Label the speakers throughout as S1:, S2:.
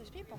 S1: people.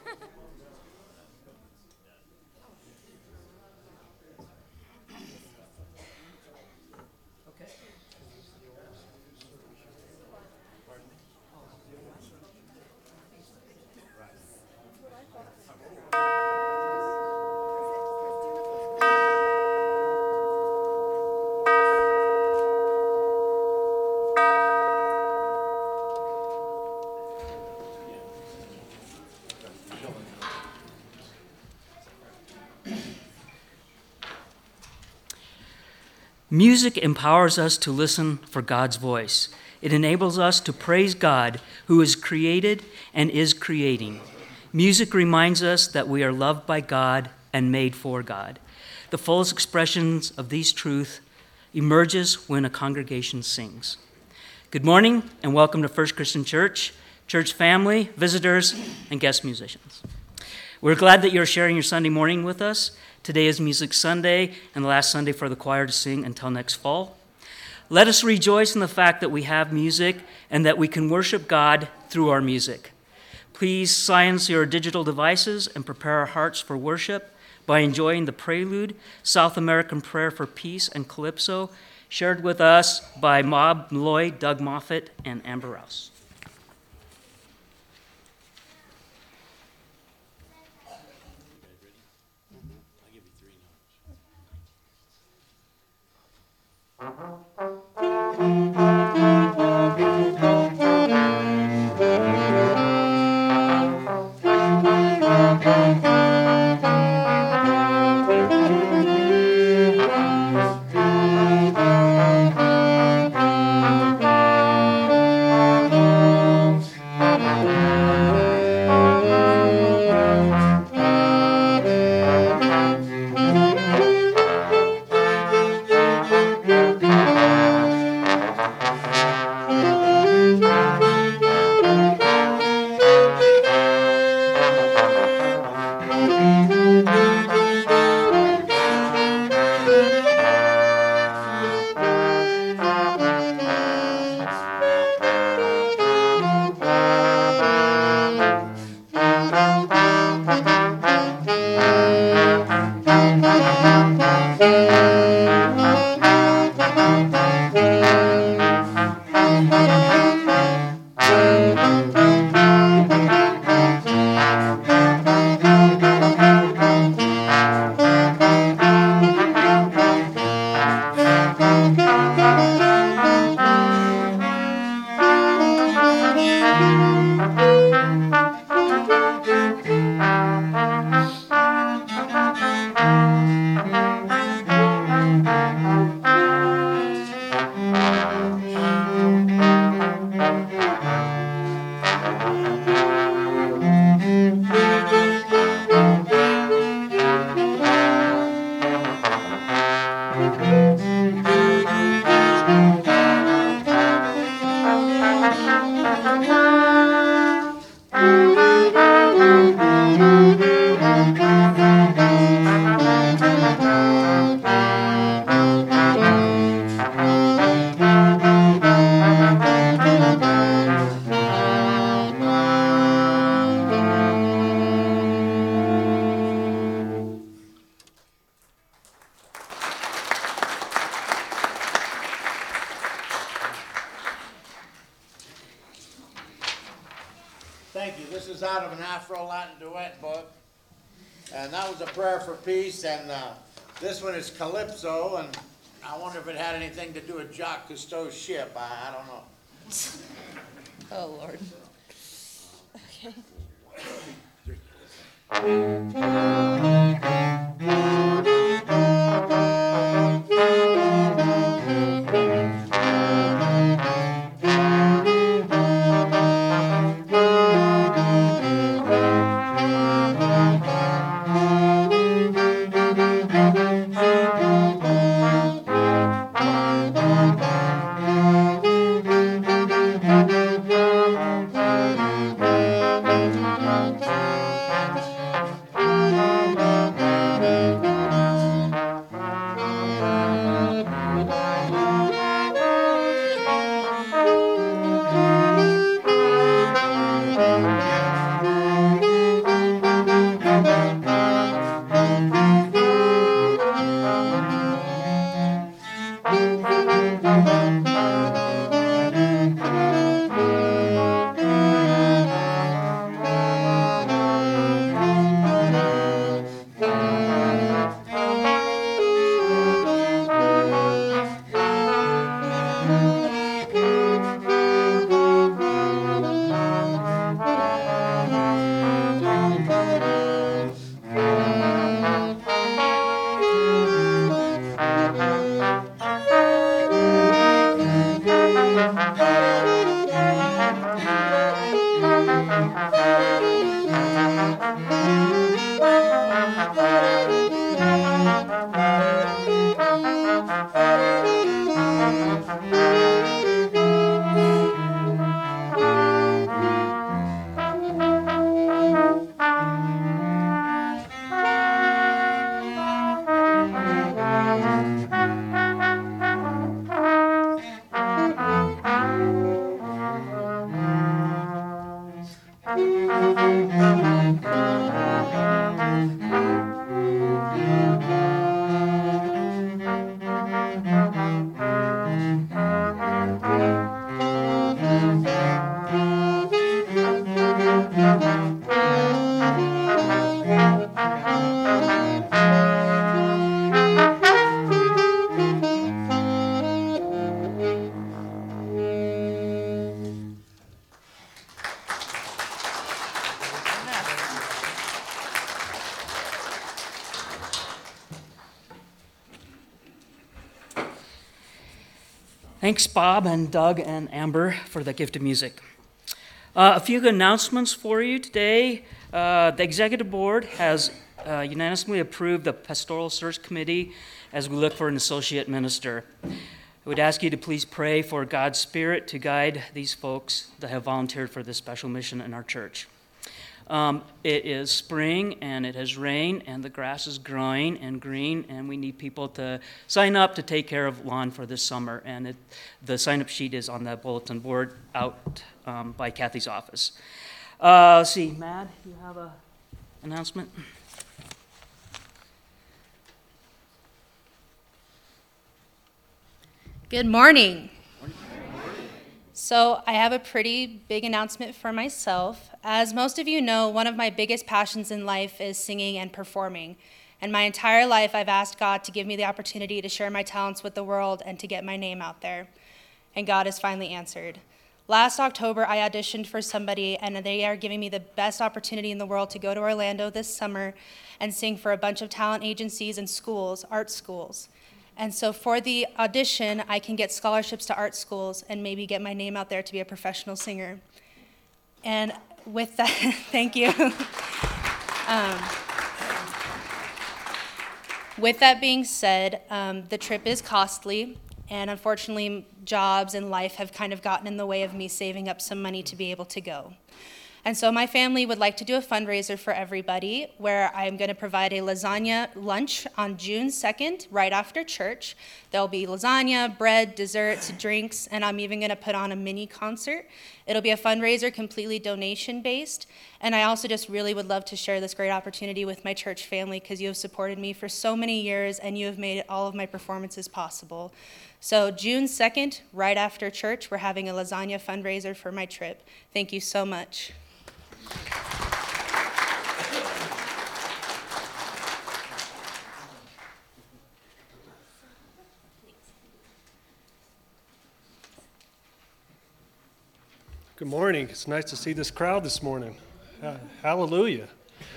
S2: Music empowers us to listen for God's voice. It enables us to praise God, who is created and is creating. Music reminds us that we are loved by God and made for God. The fullest expressions of these truths emerges when a congregation sings. Good morning and welcome to First Christian Church, church family, visitors, and guest musicians. We're glad that you're sharing your Sunday morning with us. Today is Music Sunday and the last Sunday for the choir to sing until next fall. Let us rejoice in the fact that we have music and that we can worship God through our music. Please silence your digital devices and prepare our hearts for worship by enjoying the prelude, South American Prayer for Peace and Calypso, shared with us by Mob Lloyd, Doug Moffett, and Amber Rouse.
S3: Thank you. This is out of an Afro-Latin duet book, and that was a prayer for peace, and this one is Calypso, and I wonder if it had anything to do with Jacques Cousteau's ship. I don't know.
S1: Oh, Lord.
S3: Okay.
S2: Thanks, Bob and Doug and Amber, for the gift of music. A few good announcements for you today. The Executive Board has unanimously approved the Pastoral Search Committee as we look for an associate minister. I would ask you to please pray for God's Spirit to guide these folks that have volunteered for this special mission in our church. It is spring, and it has rained, and the grass is growing and green, and we need people to sign up to take care of lawn for this summer. And the sign-up sheet is on the bulletin board out by Kathy's office. Let's see, Mad, you have an announcement?
S1: Good morning. So I have a pretty big announcement for myself. As most of you know, one of my biggest passions in life is singing and performing. And my entire life, I've asked God to give me the opportunity to share my talents with the world and to get my name out there. And God has finally answered. Last October, I auditioned for somebody, and they are giving me the best opportunity in the world to go to Orlando this summer and sing for a bunch of talent agencies and schools, art schools. And so for the audition, I can get scholarships to art schools and maybe get my name out there to be a professional singer. And with that, thank you. With that being said, the trip is costly, and unfortunately, jobs and life have kind of gotten in the way of me saving up some money to be able to go. And so my family would like to do a fundraiser for everybody where I'm going to provide a lasagna lunch on June 2nd, right after church. There'll be lasagna, bread, desserts, drinks, and I'm even going to put on a mini concert. It'll be a fundraiser completely donation-based. And I also just really would love to share this great opportunity with my church family because you have supported me for so many years and you have made all of my performances possible. So June 2nd, right after church, we're having a lasagna fundraiser for my trip. Thank you so much.
S4: Good morning. It's nice to see this crowd this morning. Hallelujah.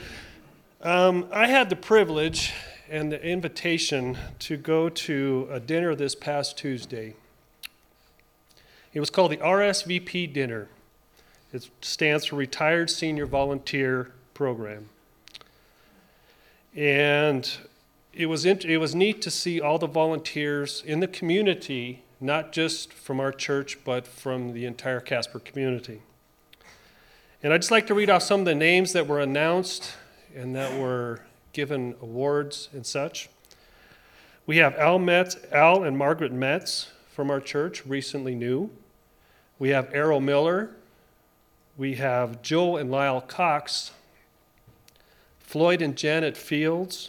S4: I had the privilege and the invitation to go to a dinner this past Tuesday. It was called the RSVP dinner. It stands for Retired Senior Volunteer Program. And it was neat to see all the volunteers in the community, not just from our church, but from the entire Casper community. And I'd just like to read off some of the names that were announced and that were given awards and such. We have Al and Margaret Metz from our church, recently new. We have Errol Miller. We have Joel and Lyle Cox, Floyd and Janet Fields.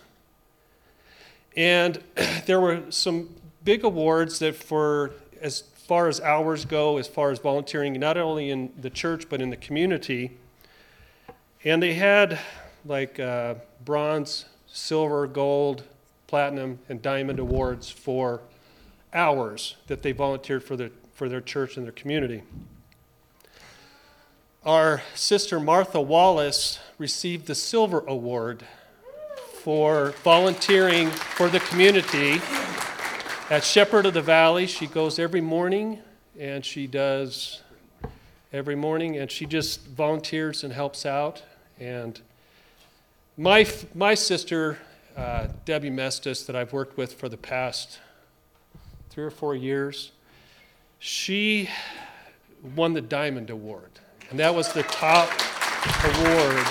S4: And there were some big awards that for as far as hours go, as far as volunteering, not only in the church but in the community. And they had like bronze, silver, gold, platinum, and diamond awards for hours that they volunteered for their church and their community. Our sister Martha Wallace received the Silver Award for volunteering for the community at Shepherd of the Valley. She goes every morning, and she just volunteers and helps out. And my sister, Debbie Mestis, that I've worked with for the past 3 or 4 years, she won the Diamond Award. And that was the top award.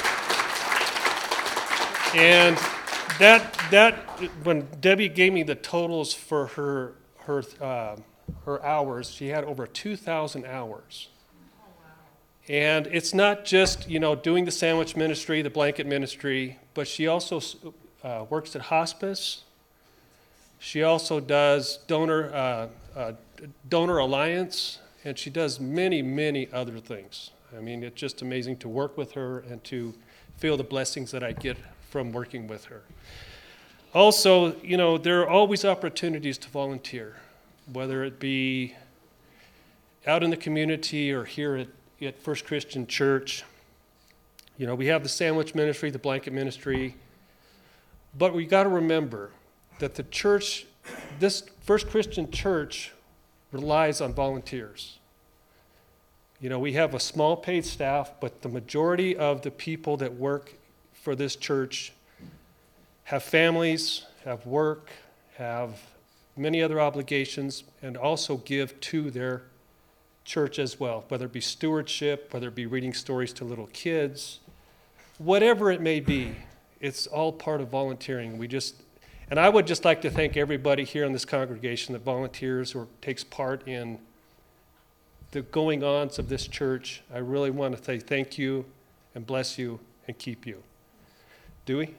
S4: And that when Debbie gave me the totals for her hours, she had over 2,000 hours. And it's not just, doing the sandwich ministry, the blanket ministry, but she also works at hospice. She also does Donor Alliance, and she does many, many other things. I mean, it's just amazing to work with her and to feel the blessings that I get from working with her. Also, there are always opportunities to volunteer, whether it be out in the community or here at First Christian Church. We have the sandwich ministry, the blanket ministry, but we got to remember that the church, this First Christian Church, relies on volunteers. We have a small paid staff, but the majority of the people that work for this church have families, have work, have many other obligations, and also give to their church as well, whether it be stewardship, whether it be reading stories to little kids, whatever it may be. It's all part of volunteering. And I would just like to thank everybody here in this congregation that volunteers or takes part in the going-ons of this church. I really want to say thank you and bless you and keep you. Dewey?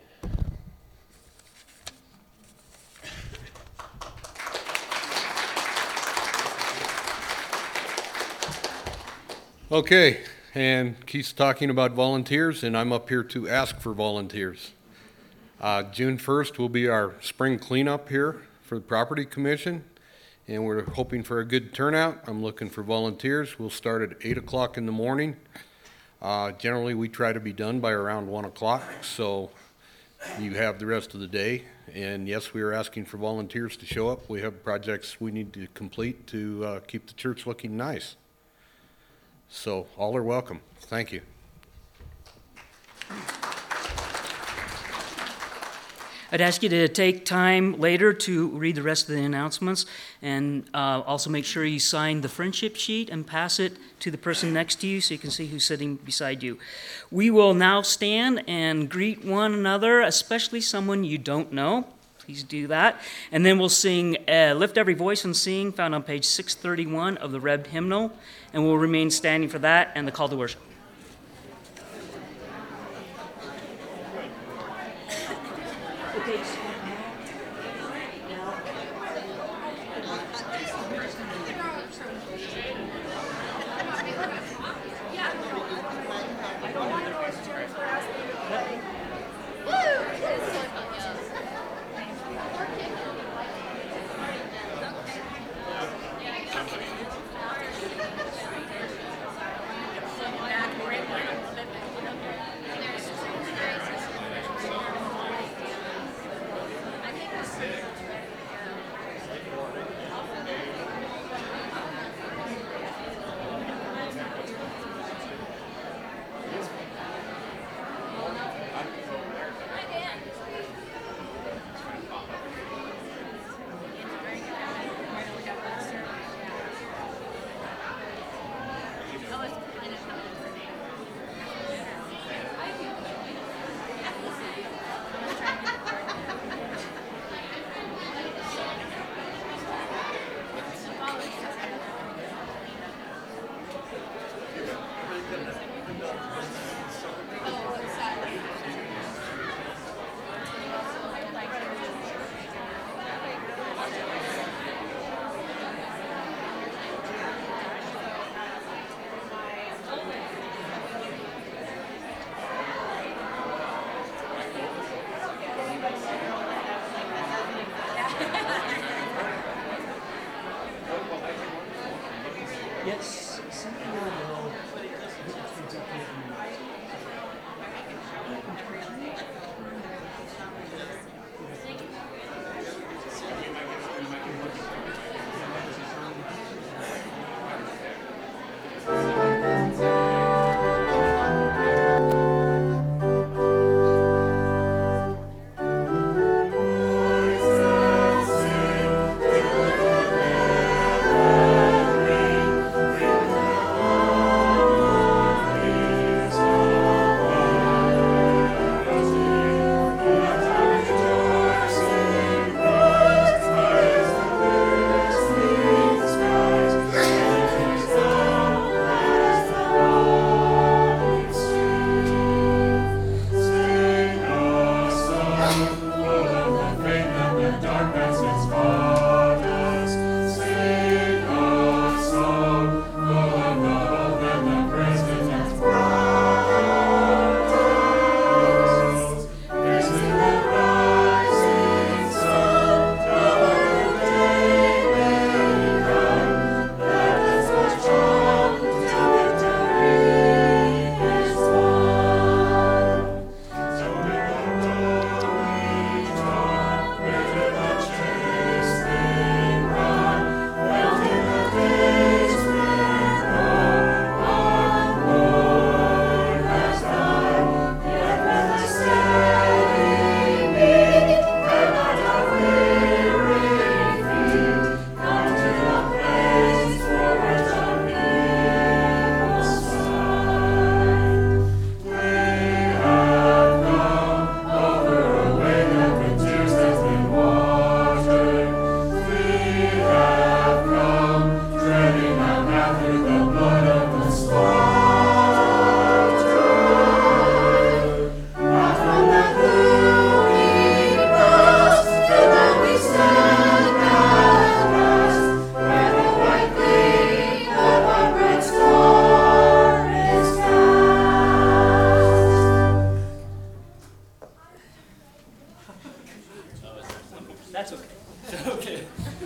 S5: Okay, and Keith's talking about volunteers, and I'm up here to ask for volunteers. June 1st will be our spring cleanup here for the Property Commission, and we're hoping for a good turnout. I'm looking for volunteers. We'll start at 8 o'clock in the morning. Generally, we try to be done by around 1 o'clock, so you have the rest of the day. And yes, we are asking for volunteers to show up. We have projects we need to complete to keep the church looking nice. So all are welcome. Thank you.
S2: I'd ask you to take time later to read the rest of the announcements, and also make sure you sign the friendship sheet and pass it to the person next to you so you can see who's sitting beside you. We will now stand and greet one another, especially someone you don't know. Please do that. And then we'll sing Lift Every Voice and Sing, found on page 631 of the Rebbe hymnal, and we'll remain standing for that and the call to worship. Yes, something will. Okay.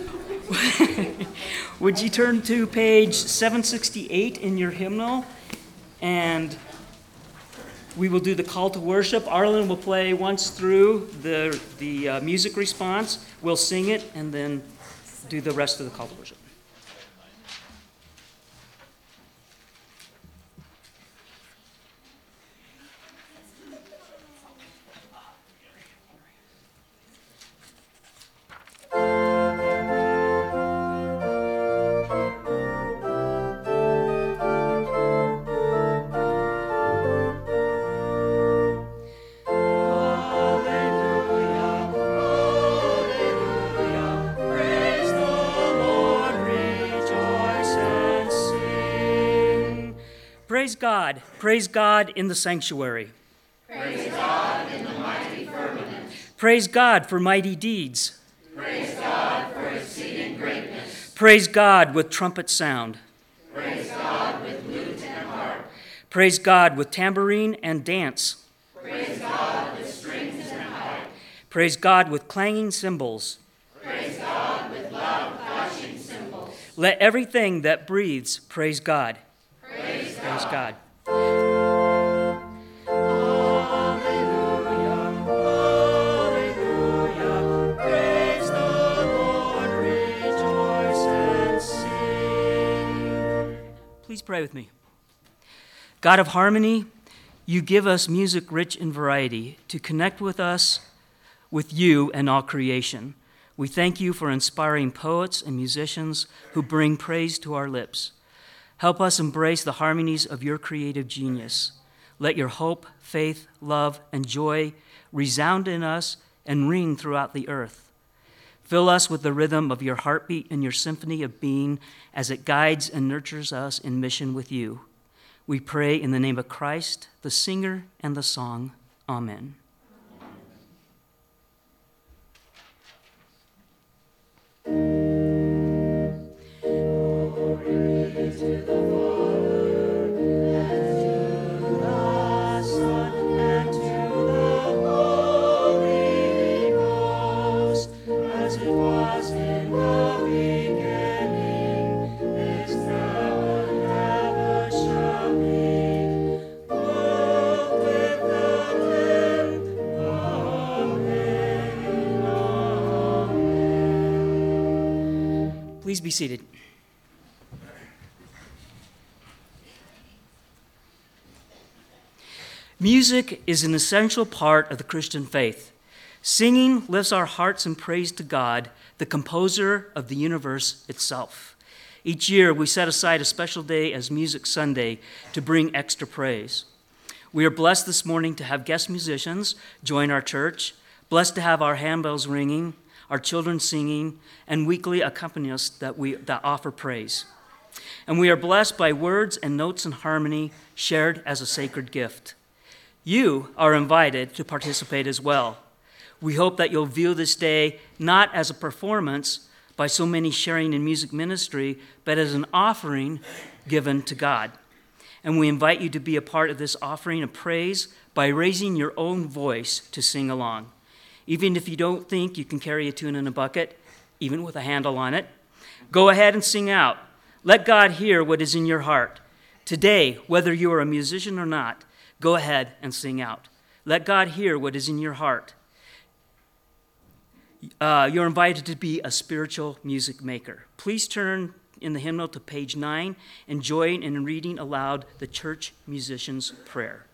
S2: Would you turn to page 768 in your hymnal? And we will do the call to worship. Arlen will play once through the music response. We'll sing it and then do the rest of the call to worship. Praise God in the sanctuary.
S6: Praise God in the mighty firmament.
S2: Praise God for mighty deeds.
S6: Praise God for exceeding greatness.
S2: Praise God with trumpet sound.
S6: Praise God with lute and harp.
S2: Praise God with tambourine and dance.
S6: Praise God with strings and pipe.
S2: Praise God with clanging cymbals.
S6: Praise God with loud clashing cymbals.
S2: Let everything that breathes praise God.
S6: Praise
S2: Praise God. Please pray with me. God of harmony, you give us music rich in variety to connect with us, with you and all creation. We thank you for inspiring poets and musicians who bring praise to our lips. Help us embrace the harmonies of your creative genius. Let your hope, faith, love, and joy resound in us and ring throughout the earth. Fill us with the rhythm of your heartbeat and your symphony of being as it guides and nurtures us in mission with you. We pray in the name of Christ, the singer and the song. Amen. Glory be to the Father, and to the Son, and to the Holy Ghost, as it was in the beginning, is now, and ever shall be, world without end. Amen. Amen. Please be seated. Music is an essential part of the Christian faith. Singing lifts our hearts in praise to God, the composer of the universe itself. Each year, we set aside a special day as Music Sunday to bring extra praise. We are blessed this morning to have guest musicians join our church, blessed to have our handbells ringing, our children singing, and weekly accompanists that offer praise. And we are blessed by words and notes in harmony shared as a sacred gift. You are invited to participate as well. We hope that you'll view this day not as a performance by so many sharing in music ministry, but as an offering given to God. And we invite you to be a part of this offering of praise by raising your own voice to sing along. Even if you don't think you can carry a tune in a bucket, even with a handle on it, go ahead and sing out. Let God hear what is in your heart. Today, whether you are a musician or not, go ahead and sing out. Let God hear what is in your heart. You're invited to be a spiritual music maker. Please turn in the hymnal to page 9 and join in reading aloud the church musician's prayer.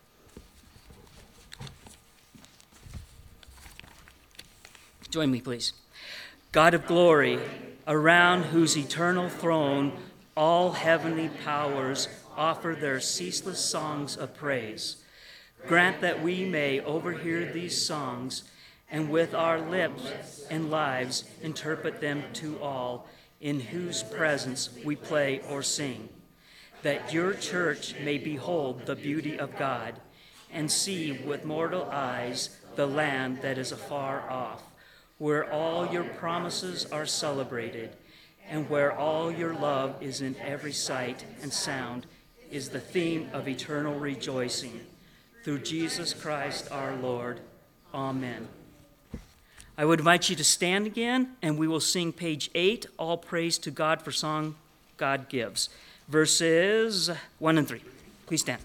S2: Join me, please. God of glory, around whose eternal throne all heavenly powers offer their ceaseless songs of praise. Grant that we may overhear these songs and with our lips and lives interpret them to all in whose presence we play or sing, that your church may behold the beauty of God and see with mortal eyes the land that is afar off, where all your promises are celebrated and where all your love is in every sight and sound is the theme of eternal rejoicing. Through Jesus Christ our Lord. Amen. I would invite you to stand again, and we will sing page 8, All Praise to God for Song God Gives, verses 1 and 3. Please stand.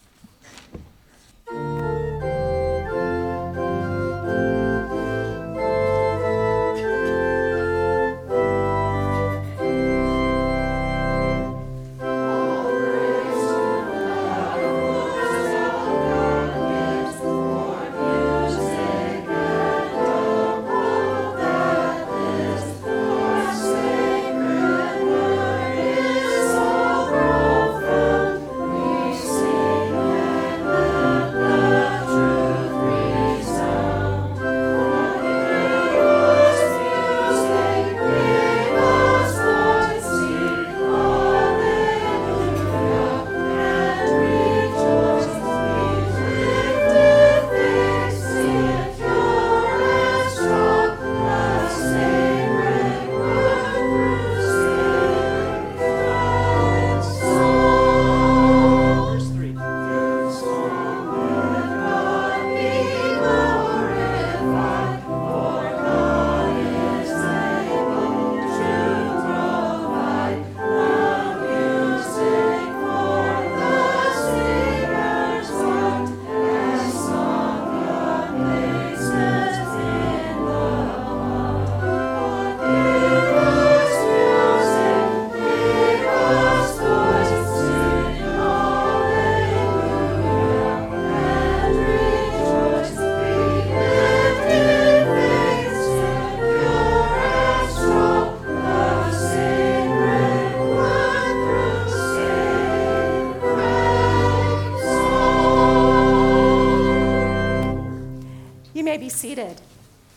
S7: Seated.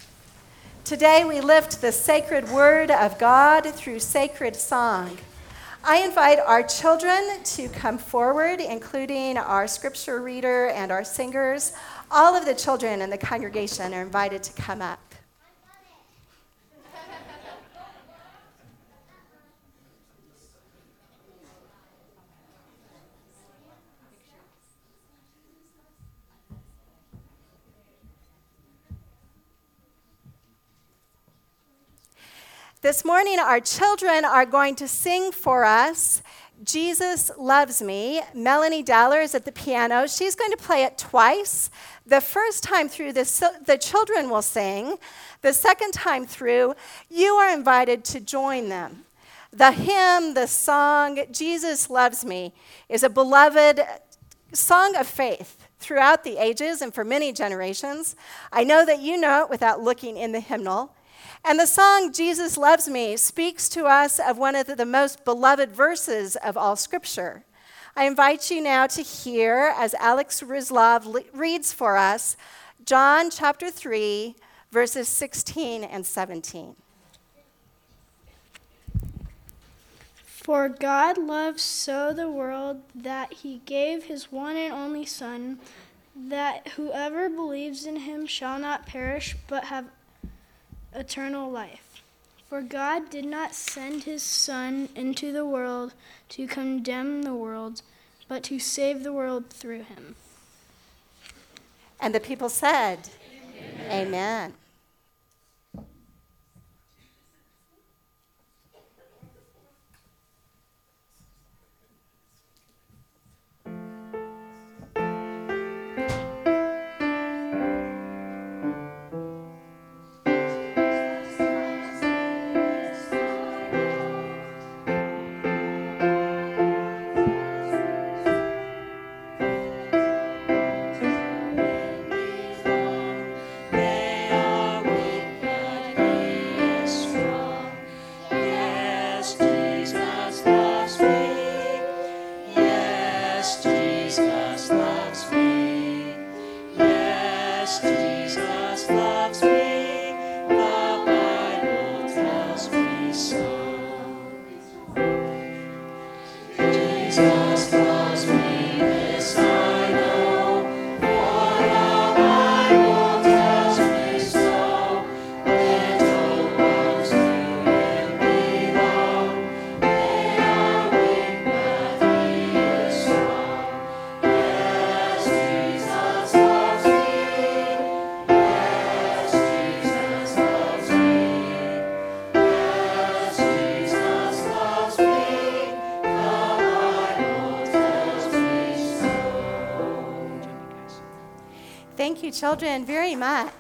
S7: Today we lift the sacred word of God through sacred song. I invite our children to come forward, including our scripture reader and our singers. All of the children in the congregation are invited to come up. This morning, our children are going to sing for us, Jesus Loves Me. Melanie Dowler is at the piano. She's going to play it twice. The first time through, the children will sing. The second time through, you are invited to join them. The hymn, the song, Jesus Loves Me, is a beloved song of faith throughout the ages and for many generations. I know that you know it without looking in the hymnal. And the song, Jesus Loves Me, speaks to us of one of the most beloved verses of all Scripture. I invite you now to hear, as Alex Rizlov reads for us, John chapter 3, verses 16 and 17.
S8: For God loved so the world that he gave his one and only Son, that whoever believes in him shall not perish but have eternal life. For God did not send his Son into the world to condemn the world, but to save the world through him.
S7: And the people said, Amen. Amen.
S6: They are
S7: children, very much.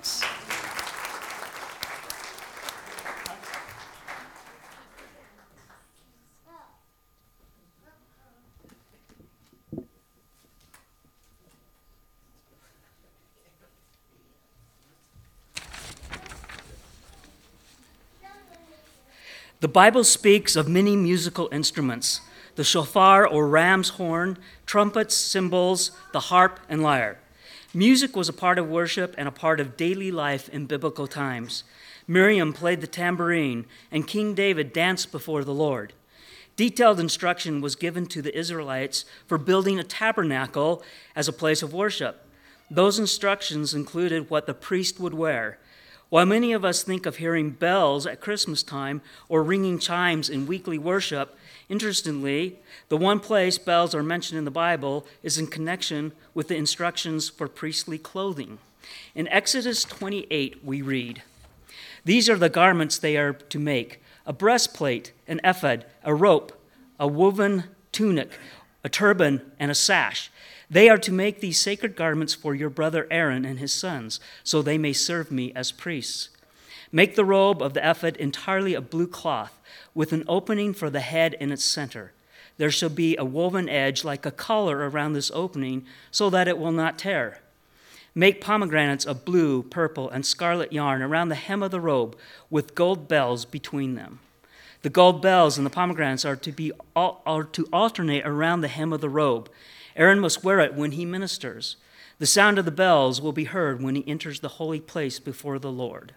S2: The Bible speaks of many musical instruments: the shofar or ram's horn, trumpets, cymbals, the harp, and lyre. Music was a part of worship and a part of daily life in biblical times. Miriam played the tambourine, and King David danced before the Lord. Detailed instruction was given to the Israelites for building a tabernacle as a place of worship. Those instructions included what the priest would wear. While many of us think of hearing bells at Christmas time or ringing chimes in weekly worship, interestingly, the one place bells are mentioned in the Bible is in connection with the instructions for priestly clothing. In Exodus 28, we read, "These are the garments they are to make: a breastplate, an ephod, a rope, a woven tunic, a turban, and a sash. They are to make these sacred garments for your brother Aaron and his sons, so they may serve me as priests. Make the robe of the ephod entirely of blue cloth, with an opening for the head in its center. There shall be a woven edge like a collar around this opening, so that it will not tear. Make pomegranates of blue, purple, and scarlet yarn around the hem of the robe, with gold bells between them. The gold bells and the pomegranates are to alternate around the hem of the robe. Aaron must wear it when he ministers. The sound of the bells will be heard when he enters the holy place before the Lord."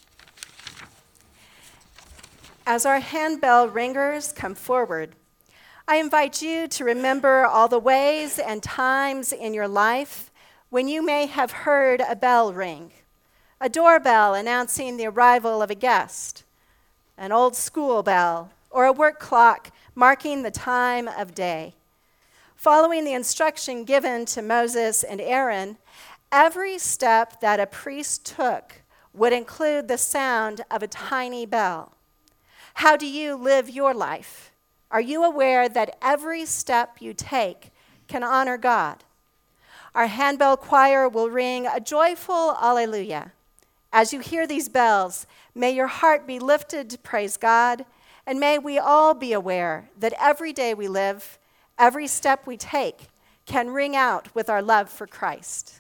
S7: As our handbell ringers come forward, I invite you to remember all the ways and times in your life when you may have heard a bell ring: a doorbell announcing the arrival of a guest, an old school bell, or a work clock marking the time of day. Following the instruction given to Moses and Aaron, every step that a priest took would include the sound of a tiny bell. How do you live your life? Are you aware that every step you take can honor God? Our handbell choir will ring a joyful Alleluia. As you hear these bells, may your heart be lifted to praise God, and may we all be aware that every day we live, every step we take, can ring out with our love for Christ.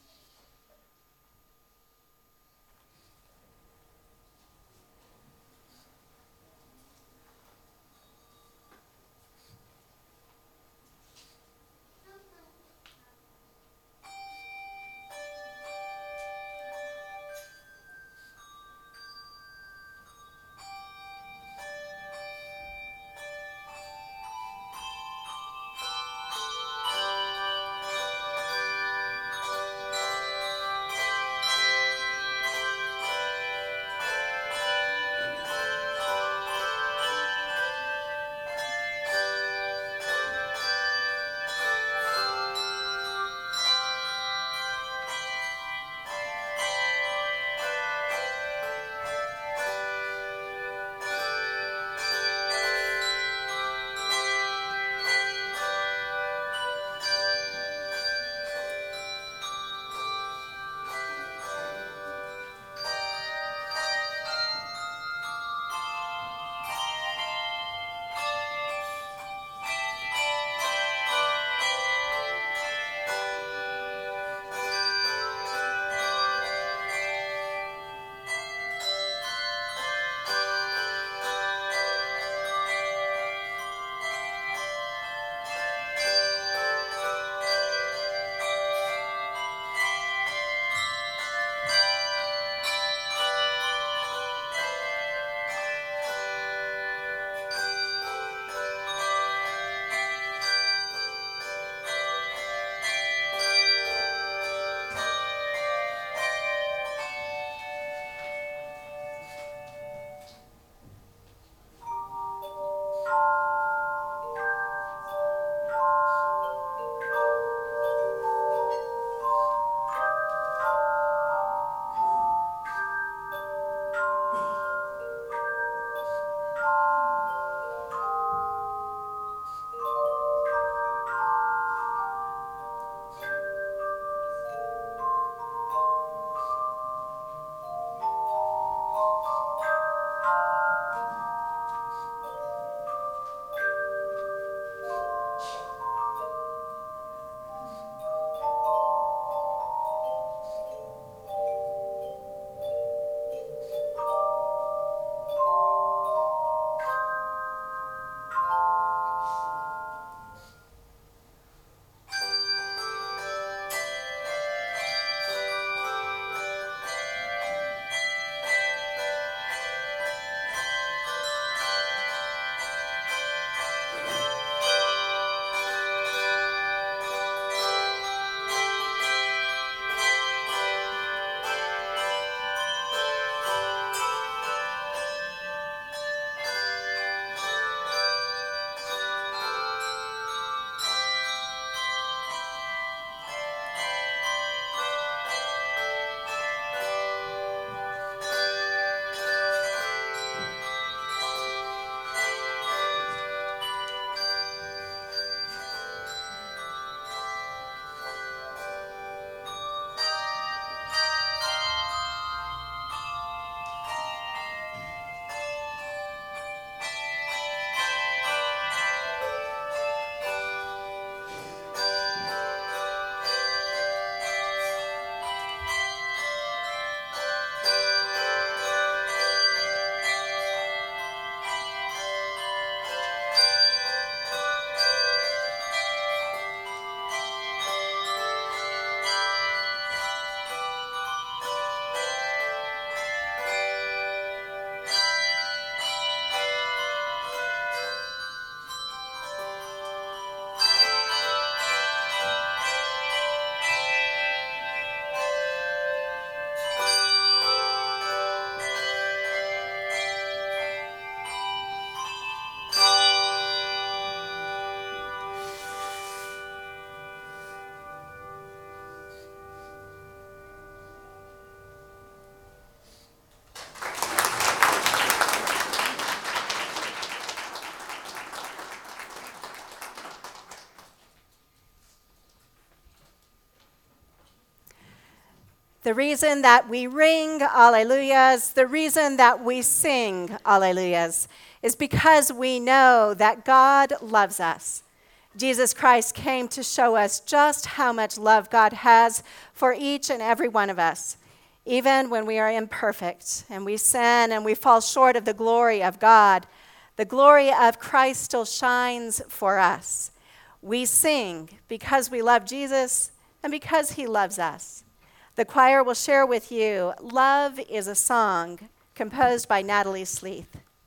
S7: The reason that we ring alleluias, the reason that we sing alleluias, is because we know that God loves us. Jesus Christ came to show us just how much love God has for each and every one of us, even when we are imperfect and we sin and we fall short of the glory of God. The glory of Christ still shines for us. We sing because we love Jesus and because he loves us. The choir will share with you Love is a Song, composed by Natalie Sleeth.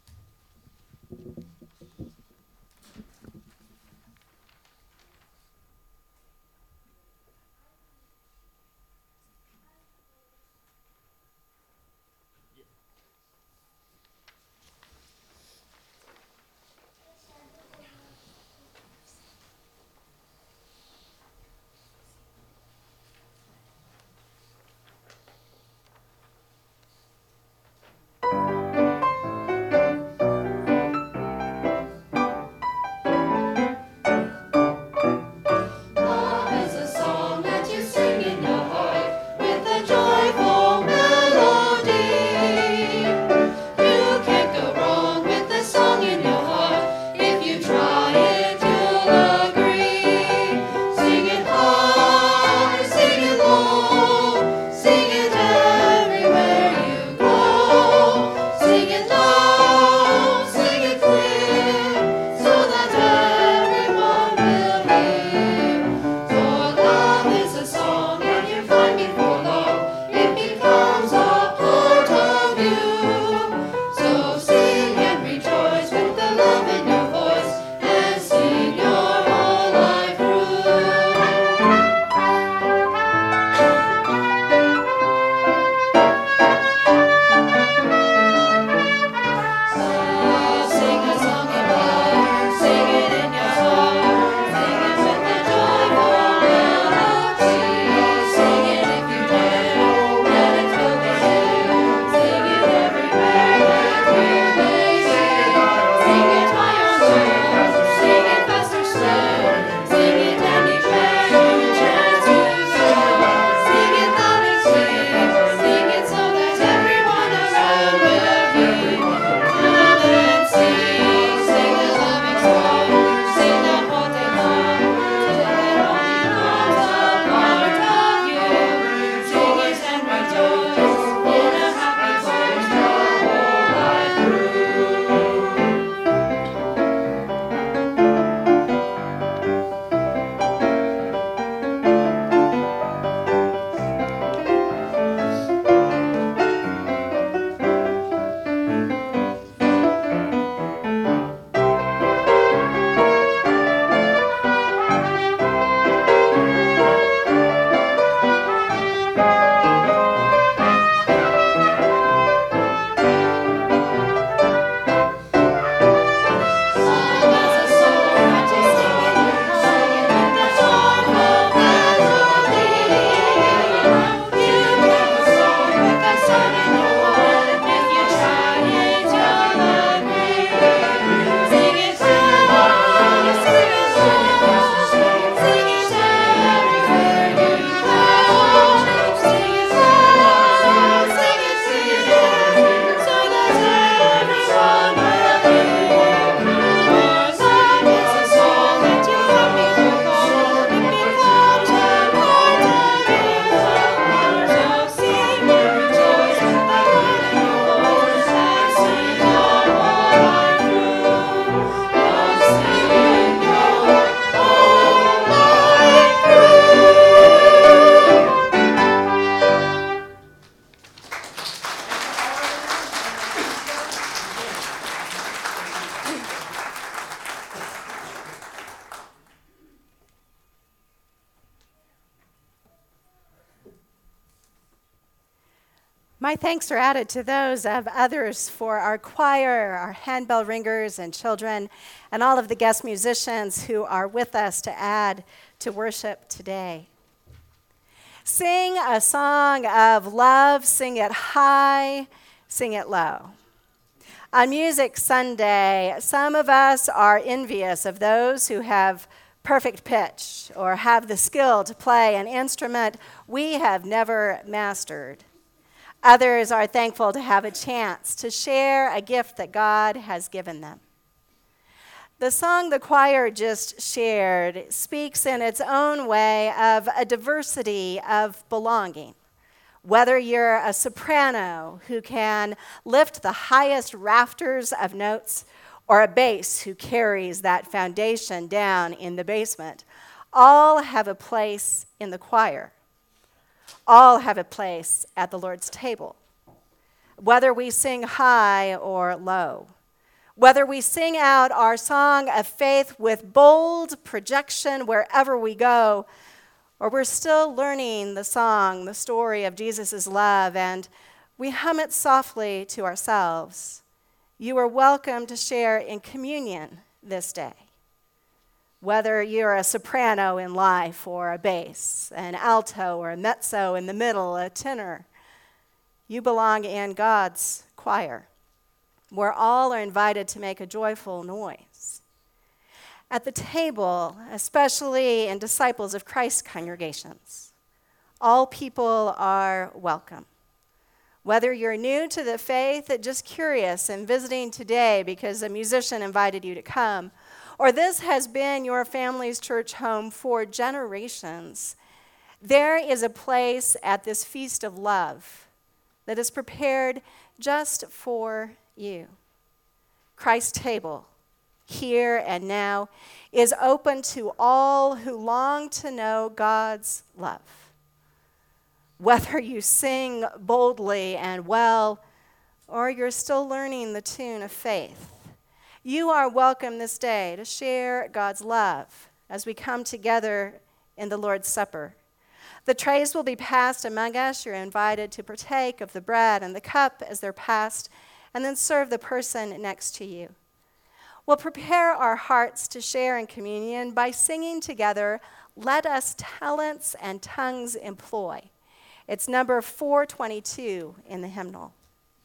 S7: My thanks are added to those of others for our choir, our handbell ringers and children, and all of the guest musicians who are with us to add to worship today. Sing a song of love, sing it high, sing it low. On Music Sunday, some of us are envious of those who have perfect pitch or have the skill to play an instrument we have never mastered. Others are thankful to have a chance to share a gift that God has given them. The song the choir just shared speaks in its own way of a diversity of belonging. Whether you're a soprano who can lift the highest rafters of notes, or a bass who carries that foundation down in the basement, all have a place in the choir. All have a place at the Lord's table. Whether we sing high or low, whether we sing out our song of faith with bold projection wherever we go, or we're still learning the song, the story of Jesus' love, and we hum it softly to ourselves, you are welcome to share in communion this day. Whether you're a soprano in life or a bass, an alto or a mezzo in the middle, a tenor, you belong in God's choir, where all are invited to make a joyful noise. At the table, especially in Disciples of Christ congregations, all people are welcome. Whether you're new to the faith, just curious and visiting today because a musician invited you to come, or this has been your family's church home for generations, there is a place at this feast of love that is prepared just for you. Christ's table, here and now, is open to all who long to know God's love. Whether you sing boldly and well, or you're still learning the tune of faith, you are welcome this day to share God's love as we come together in the Lord's Supper. The trays will be passed among us. You're invited to partake of the bread and the cup as they're passed, and then serve the person next to you. We'll prepare our hearts to share in communion by singing together, "Let Us Talents and Tongues Employ." It's number 422 in the hymnal.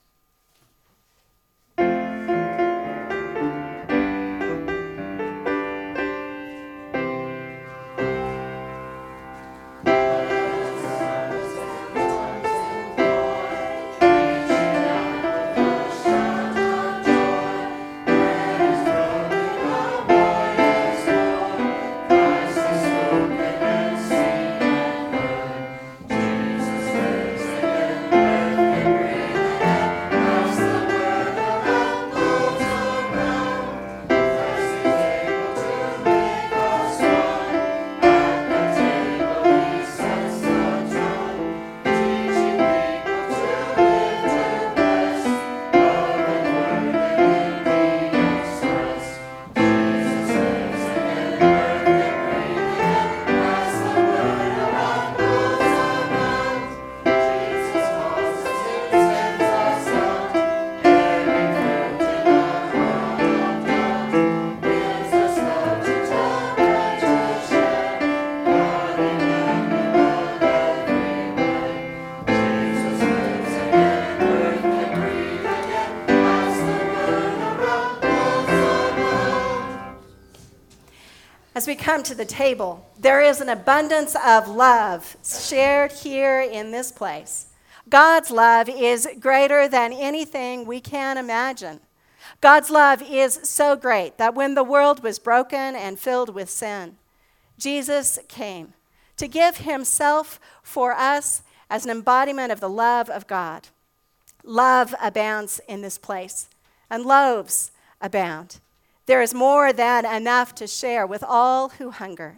S7: As we come to the table, there is an abundance of love shared here in this place. God's love is greater than anything we can imagine. God's love is so great that when the world was broken and filled with sin, Jesus came to give himself for us as an embodiment of the love of God. Love abounds in this place, and loaves abound. There is more than enough to share with all who hunger.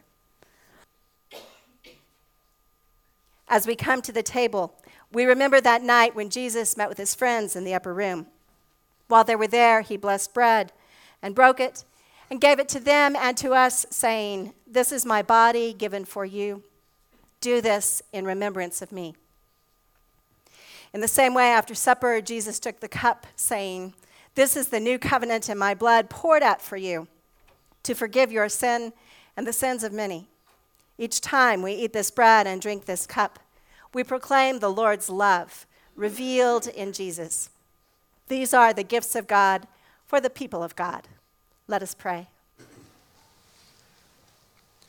S7: As we come to the table, we remember that night when Jesus met with his friends in the upper room. While they were there, he blessed bread and broke it and gave it to them and to us, saying, "This is my body given for you. Do this in remembrance of me." In the same way, after supper, Jesus took the cup, saying, "This is the new covenant in my blood, poured out for you to forgive your sin and the sins of many. Each time we eat this bread and drink this cup, we proclaim the Lord's love revealed in Jesus. These are the gifts of God for the people of God." Let us pray.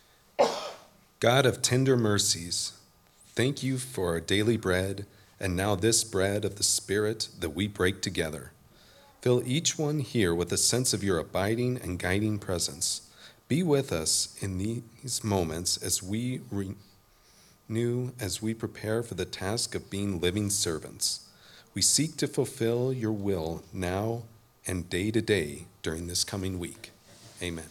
S9: God of tender mercies, thank you for our daily bread, and now this bread of the Spirit that we break together. Fill each one here with a sense of your abiding and guiding presence. Be with us in these moments as we prepare for the task of being living servants. We seek to fulfill your will now and day to day during this coming week. Amen.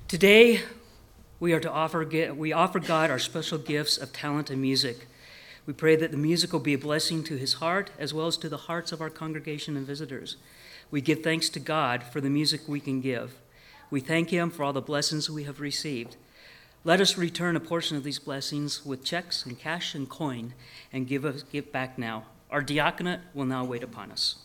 S2: Today, we offer God our special gifts of talent and music. We pray that the music will be a blessing to his heart as well as to the hearts of our congregation and visitors. We give thanks to God for the music we can give. We thank him for all the blessings we have received. Let us return a portion of these blessings with checks and cash and coin and give back now. Our diaconate will now wait upon us.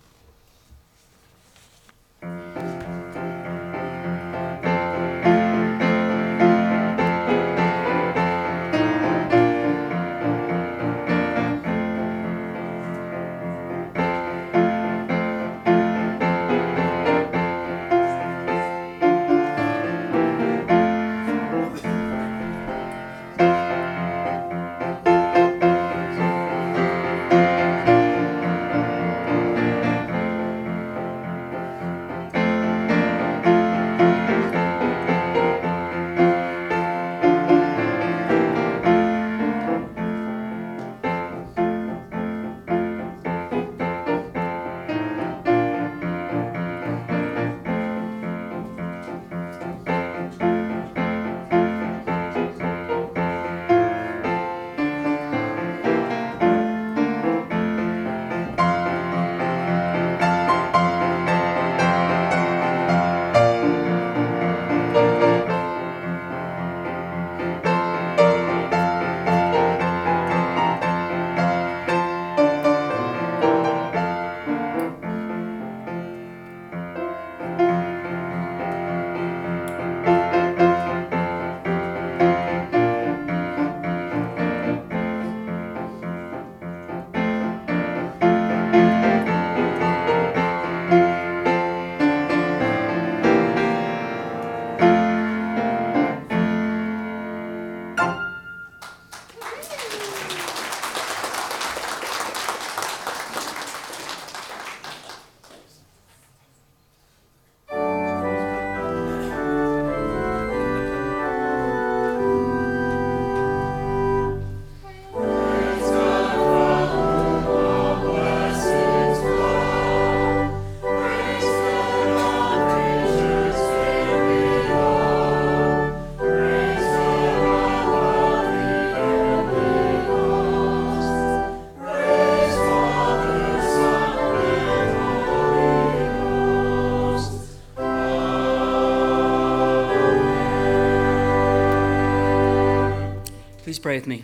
S2: Please pray with me.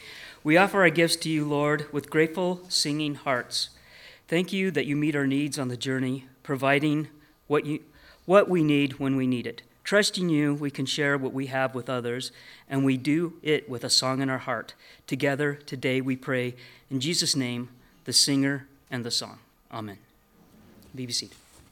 S2: We offer our gifts to you, Lord, with grateful, singing hearts. Thank you that you meet our needs on the journey, providing what we need when we need it. Trusting you, we can share what we have with others, and we do it with a song in our heart. Together, today we pray in Jesus' name, the singer and the song. Amen. Be seated.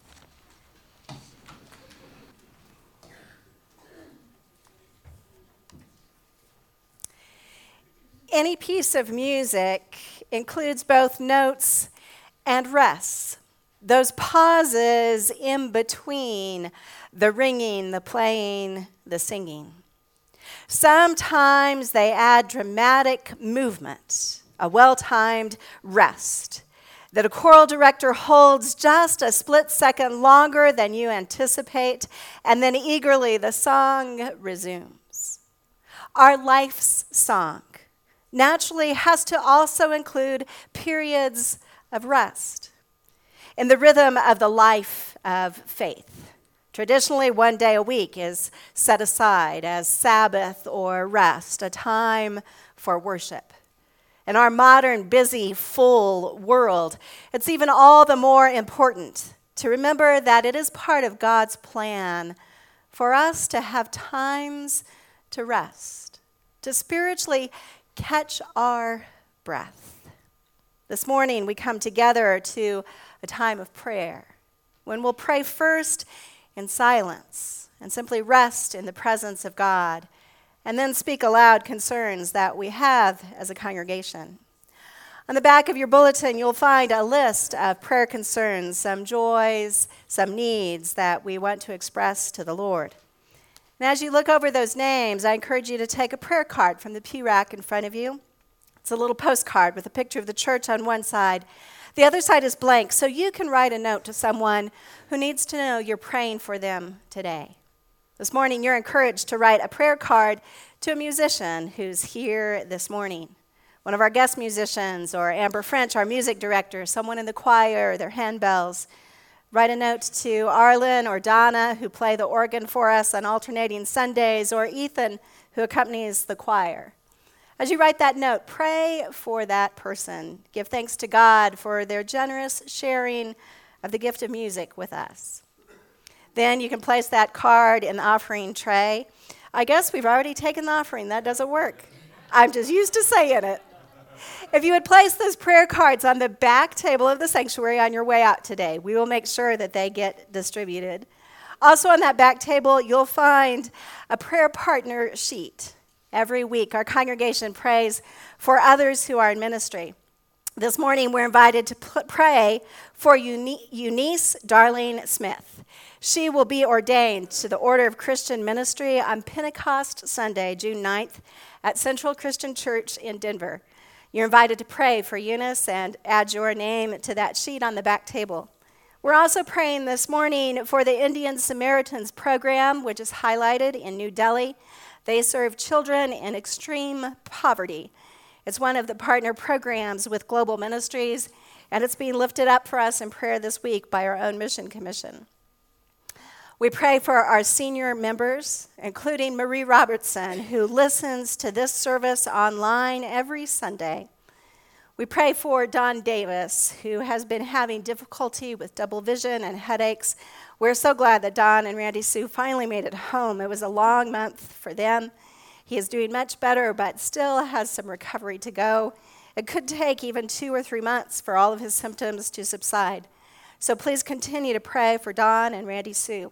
S7: Any piece of music includes both notes and rests, those pauses in between the ringing, the playing, the singing. Sometimes they add dramatic movement, a well-timed rest that a choral director holds just a split second longer than you anticipate, and then eagerly the song resumes. Our life's song naturally has to also include periods of rest in the rhythm of the life of faith. Traditionally, one day a week is set aside as Sabbath or rest, a time for worship. In our modern, busy, full world, it's even all the more important to remember that it is part of God's plan for us to have times to rest, to spiritually catch our breath. This morning, we come together to a time of prayer when we'll pray first in silence and simply rest in the presence of God, and then speak aloud concerns that we have as a congregation. On the back of your bulletin, you'll find a list of prayer concerns, some joys, some needs that we want to express to the Lord. And as you look over those names, I encourage you to take a prayer card from the pew rack in front of you. It's a little postcard with a picture of the church on one side. The other side is blank, so you can write a note to someone who needs to know you're praying for them today. This morning, you're encouraged to write a prayer card to a musician who's here this morning. One of our guest musicians, or Amber French, our music director, someone in the choir, their handbells. Write a note to Arlen or Donna, who play the organ for us on alternating Sundays, or Ethan, who accompanies the choir. As you write that note, pray for that person. Give thanks to God for their generous sharing of the gift of music with us. Then you can place that card in the offering tray. I guess we've already taken the offering. That doesn't work. I'm just used to saying it. If you would place those prayer cards on the back table of the sanctuary on your way out today, we will make sure that they get distributed. Also on that back table, you'll find a prayer partner sheet. Every week, our congregation prays for others who are in ministry. This morning, we're invited to pray for Eunice Darlene Smith. She will be ordained to the Order of Christian Ministry on Pentecost Sunday, June 9th, at Central Christian Church in Denver. You're invited to pray for Eunice and add your name to that sheet on the back table. We're also praying this morning for the Indian Samaritans program, which is highlighted in New Delhi. They serve children in extreme poverty. It's one of the partner programs with Global Ministries, and it's being lifted up for us in prayer this week by our own mission commission. We pray for our senior members, including Marie Robertson, who listens to this service online every Sunday. We pray for Don Davis, who has been having difficulty with double vision and headaches. We're so glad that Don and Randy Sue finally made it home. It was a long month for them. He is doing much better, but still has some recovery to go. It could take even 2 or 3 months for all of his symptoms to subside. So please continue to pray for Don and Randy Sue.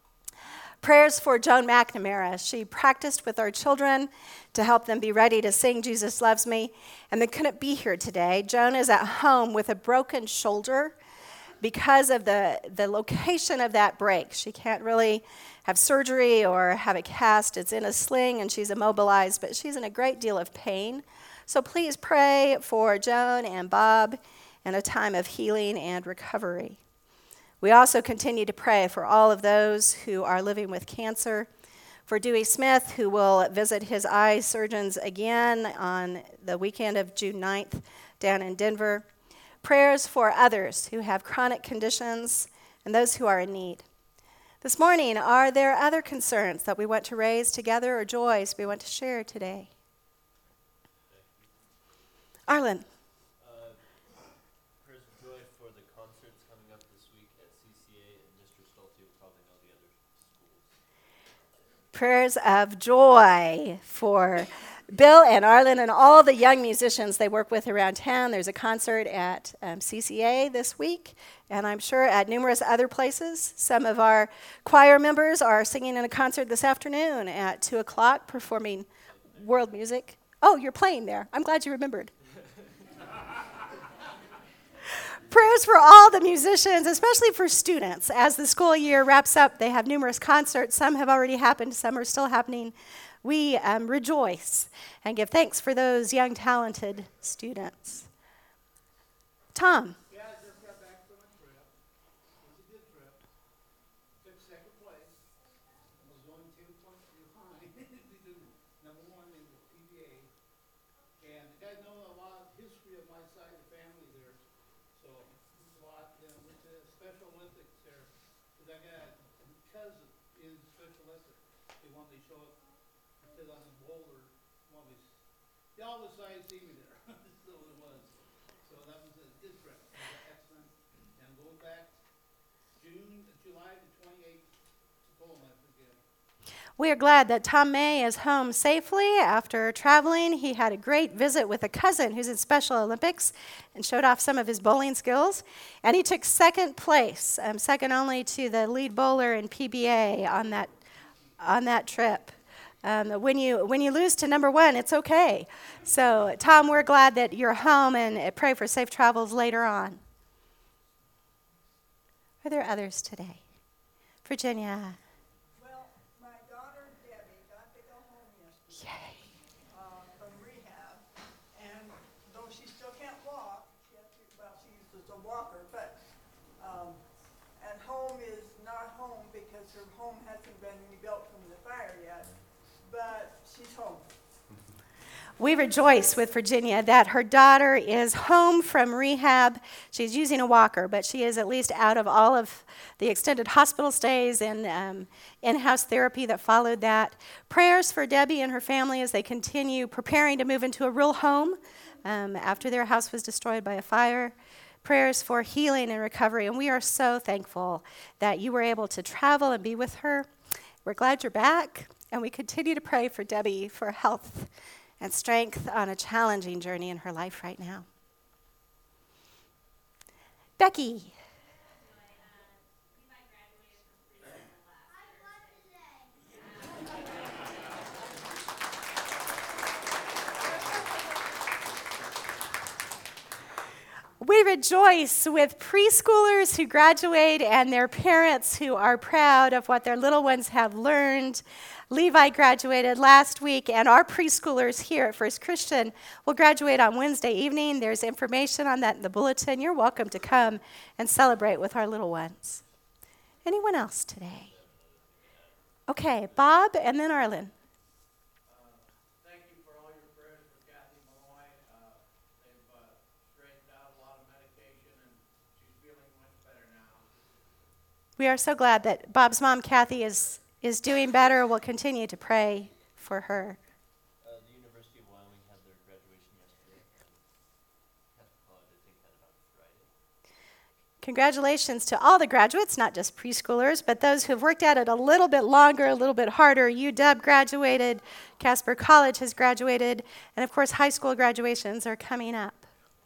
S7: Prayers for Joan McNamara. She practiced with our children to help them be ready to sing Jesus Loves Me, and they couldn't be here today. Joan is at home with a broken shoulder because of the location of that break. She can't really have surgery or have a cast. It's in a sling, and she's immobilized, but she's in a great deal of pain. So please pray for Joan and Bob in a time of healing and recovery. We also continue to pray for all of those who are living with cancer, for Dewey Smith, who will visit his eye surgeons again on the weekend of June 9th down in Denver. Prayers for others who have chronic conditions and those who are in need. This morning, are there other concerns that we want to raise together or joys we want to share today? Arlen. Prayers of joy for Bill and Arlen and all the young musicians they work with around town. There's a concert at CCA this week, and I'm sure at numerous other places. Some of our choir members are singing in a concert this afternoon at 2 o'clock, performing world music. Oh, you're playing there. I'm glad you remembered. Prayers for all the musicians, especially for students. As the school year wraps up, they have numerous concerts. Some have already happened, some are still happening. We rejoice and give thanks for those young, talented students. Tom.
S10: Yeah, I just got back from a trip. It was a good trip. Took second place. I was going 2 points behind number 1 in the PBA. And the guys know a lot of history of my side of the family there. So it's a lot. Then went to Special Olympics there. Because I got a cousin in Special Olympics. They wanted to show up. Because I'm in Boulder. They always see me there. So it was. So that was a good trip. It was excellent. And going back July the 28th to Poland again.
S7: We are glad that Tom May is home safely after traveling. He had a great visit with a cousin who's in Special Olympics and showed off some of his bowling skills. And he took second place, second only to the lead bowler in PBA on that trip. When you lose to number 1, it's okay. So, Tom, we're glad that you're home, and pray for safe travels later on. Are there others today? Virginia.
S11: Well, my daughter Debbie got to go home yesterday from rehab, and though she still can't walk, she uses a walker, but at home is not home because her home hasn't been rebuilt from but she's home.
S7: We rejoice with Virginia that her daughter is home from rehab. She's using a walker, but she is at least out of all of the extended hospital stays and in-house therapy that followed that. Prayers for Debbie and her family as they continue preparing to move into a real home after their house was destroyed by a fire. Prayers for healing and recovery, and we are so thankful that you were able to travel and be with her. We're glad you're back, and we continue to pray for Debbie for health and strength on a challenging journey in her life right now. Becky. We rejoice with preschoolers who graduate and their parents who are proud of what their little ones have learned. Levi graduated last week, and our preschoolers here at First Christian will graduate on Wednesday evening. There's information on that in the bulletin. You're welcome to come and celebrate with our little ones. Anyone else today? Okay, Bob and then Arlen.
S3: Thank you for all your prayers for Kathy Malloy. They've straightened out a lot of medication, and she's feeling much better now.
S7: We are so glad that Bob's mom, Kathy, is doing better. We'll continue to pray for her.
S12: The University of Wyoming had their graduation yesterday. Casper College, I think, had it on Friday.
S7: Congratulations to all the graduates, not just preschoolers, but those who've worked at it a little bit longer, a little bit harder. UW graduated, Casper College has graduated, and of course high school graduations are coming up.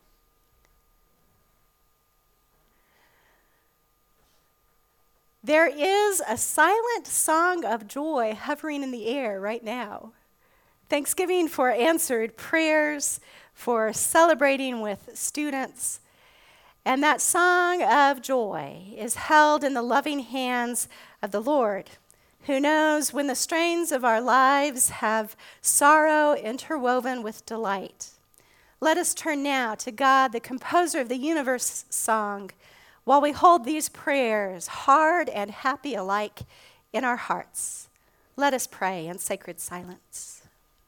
S7: There is a silent song of joy hovering in the air right now. Thanksgiving for answered prayers, for celebrating with students. And that song of joy is held in the loving hands of the Lord, who knows when the strains of our lives have sorrow interwoven with delight. Let us turn now to God, the composer of the universe song, while we hold these prayers, hard and happy alike, in our hearts. Let us pray in sacred silence.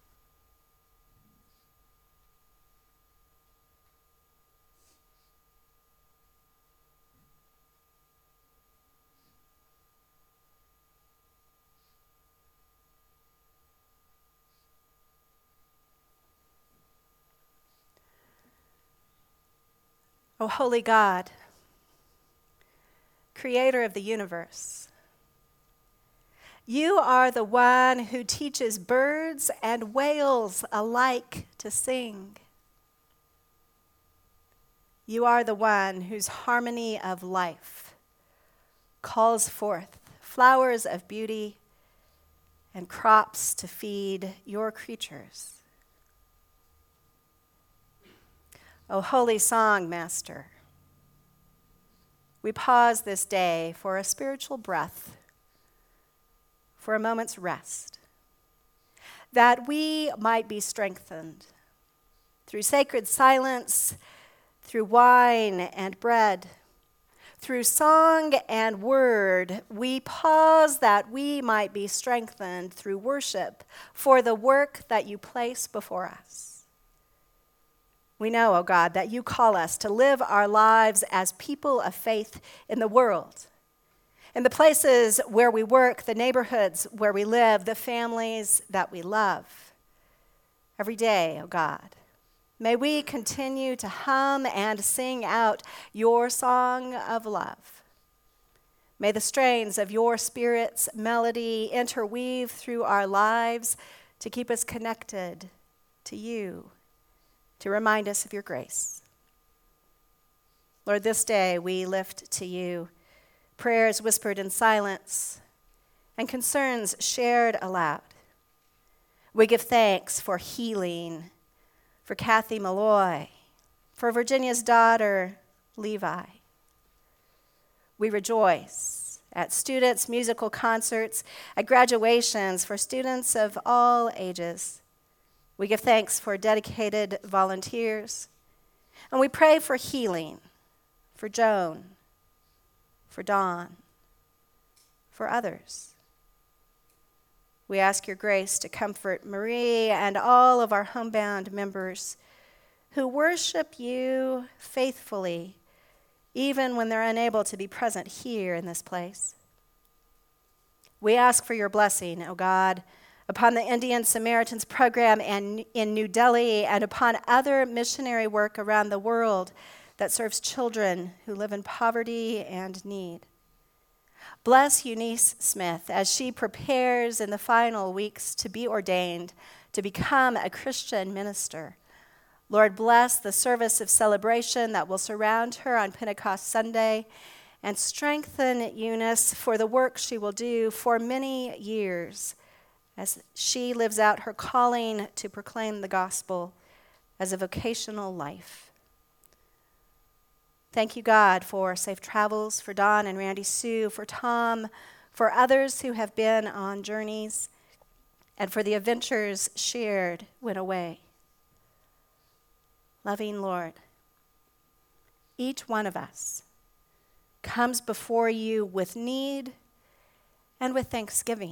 S7: O holy God, creator of the universe, you are the one who teaches birds and whales alike to sing. You are the one whose harmony of life calls forth flowers of beauty and crops to feed your creatures. O holy song master, we pause this day for a spiritual breath, for a moment's rest, that we might be strengthened through sacred silence, through wine and bread, through song and word. We pause that we might be strengthened through worship for the work that you place before us. We know, O God, that you call us to live our lives as people of faith in the world, in the places where we work, the neighborhoods where we live, the families that we love. Every day, O God, may we continue to hum and sing out your song of love. May the strains of your Spirit's melody interweave through our lives to keep us connected to you, to remind us of your grace. Lord, this day we lift to you prayers whispered in silence and concerns shared aloud. We give thanks for healing, for Kathy Malloy, for Virginia's daughter, Levi. We rejoice at students' musical concerts, at graduations for students of all ages. We give thanks for dedicated volunteers, and we pray for healing for Joan, for Dawn, for others. We ask your grace to comfort Marie and all of our homebound members who worship you faithfully, even when they're unable to be present here in this place. We ask for your blessing, O God, upon the Indian Samaritans program in New Delhi and upon other missionary work around the world that serves children who live in poverty and need. Bless Eunice Smith as she prepares in the final weeks to be ordained, to become a Christian minister. Lord, bless the service of celebration that will surround her on Pentecost Sunday, and strengthen Eunice for the work she will do for many years as she lives out her calling to proclaim the gospel as a vocational life. Thank you, God, for safe travels for Don and Randy Sue, for Tom, for others who have been on journeys, and for the adventures shared when away. Loving Lord, each one of us comes before you with need and with thanksgiving.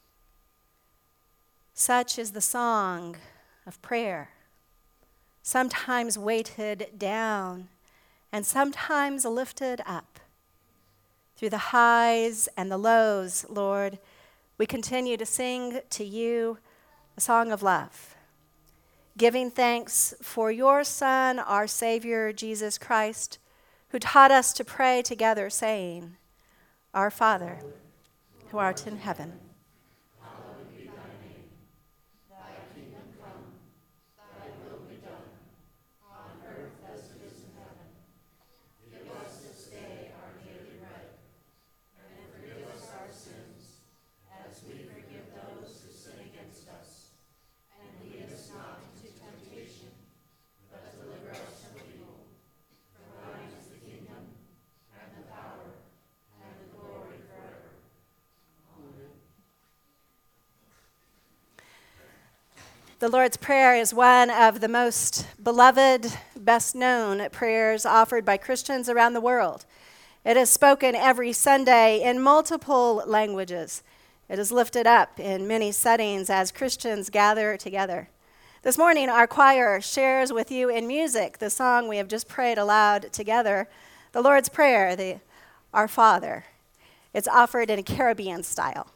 S7: Such is the song of prayer, sometimes weighted down and sometimes lifted up. Through the highs and the lows, Lord, we continue to sing to you a song of love, giving thanks for your Son, our Savior, Jesus Christ, who taught us to pray together, saying, Our Father, who art in heaven,
S6: Hallowed be thy name. Thy kingdom come, thy will be done, on earth as it is in heaven. Give us this day our daily bread, and forgive us our sins, as we forgive those who sin against us. And lead us not into temptation, but deliver us from evil. For thine is the kingdom, and the power, and the glory forever. Amen.
S7: The Lord's Prayer is one of the most beloved, best known prayers offered by Christians around the world. It is spoken every Sunday in multiple languages. It is lifted up in many settings as Christians gather together. This morning, our choir shares with you in music the song we have just prayed aloud together, the Lord's Prayer, the Our Father. It's offered in a Caribbean style.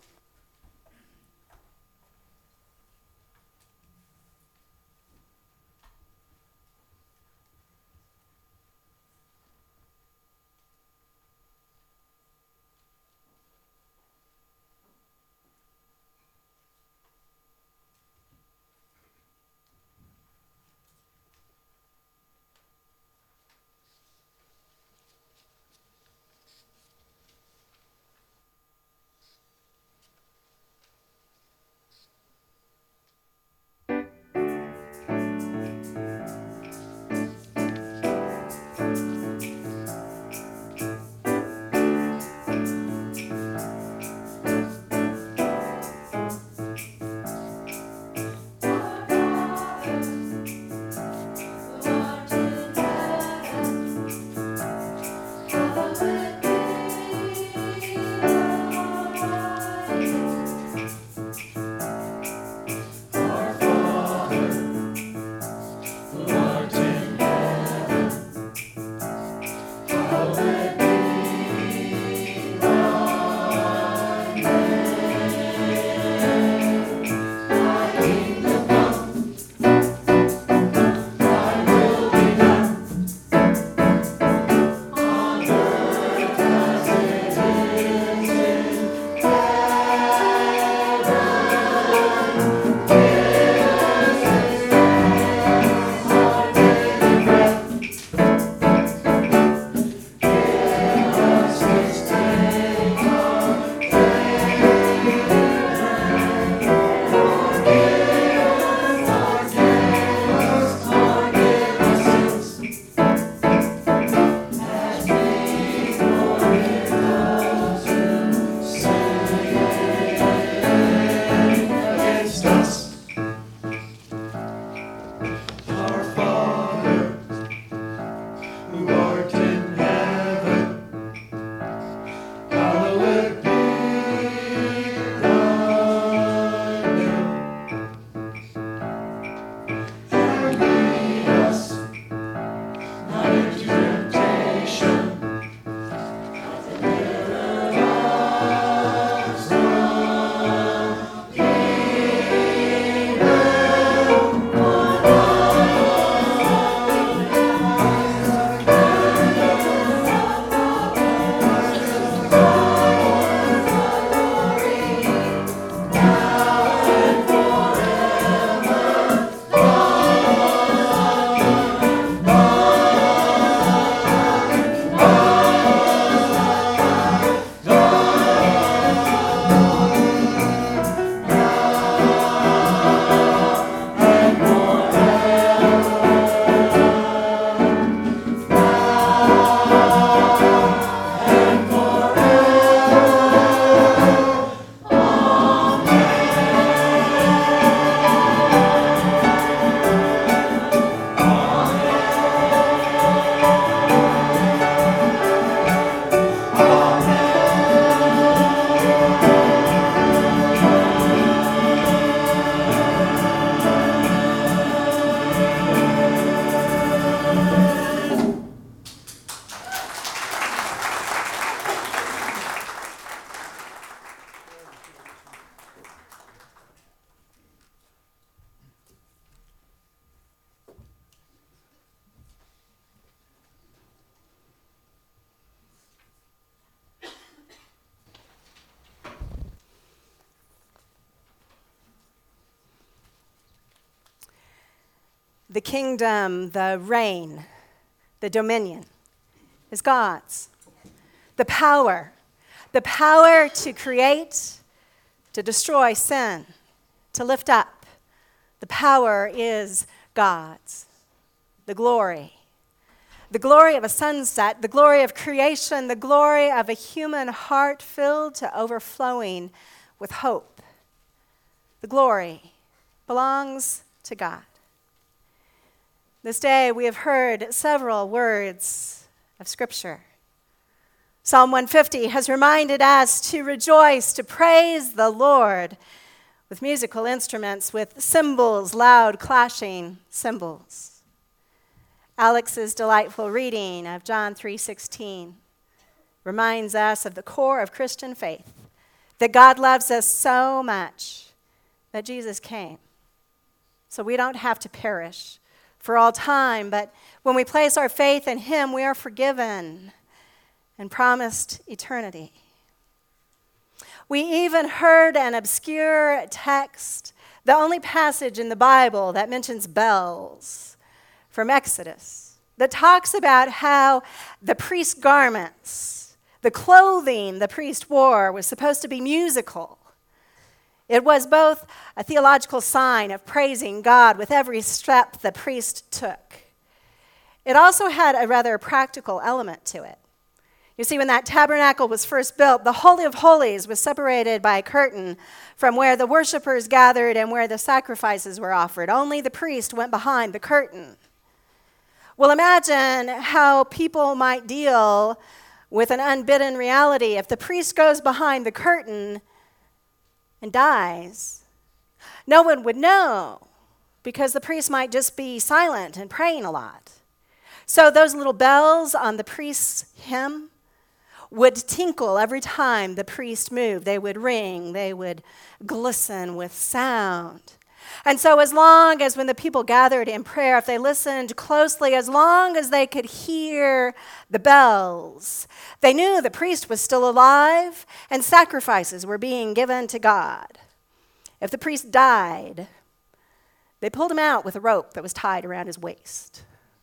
S7: the kingdom, the reign, the dominion is God's. The power to create, to destroy sin, to lift up, the power is God's. The glory of a sunset, the glory of creation, the glory of a human heart filled to overflowing with hope. The glory belongs to God. This day we have heard several words of Scripture. Psalm 150 has reminded us to rejoice, to praise the Lord with musical instruments, with cymbals, loud clashing cymbals. Alex's delightful reading of John 3:16 reminds us of the core of Christian faith, that God loves us so much that Jesus came, so we don't have to perish for all time, but when we place our faith in him, we are forgiven and promised eternity. We even heard an obscure text, the only passage in the Bible that mentions bells, from Exodus, that talks about how the priest's garments, the clothing the priest wore, was supposed to be musical. It was both a theological sign of praising God with every step the priest took. It also had a rather practical element to it. You see, when that tabernacle was first built, the Holy of Holies was separated by a curtain from where the worshipers gathered and where the sacrifices were offered. Only the priest went behind the curtain. Well, imagine how people might deal with an unbidden reality if the priest goes behind the curtain and dies. No one would know, because the priest might just be silent and praying a lot. So those little bells on the priest's hymn would tinkle every time the priest moved. They would ring, they would glisten with sound. And so as long as when the people gathered in prayer, if they listened closely, as long as they could hear the bells, they knew the priest was still alive and sacrifices were being given to God. If the priest died, they pulled him out with a rope that was tied around his waist.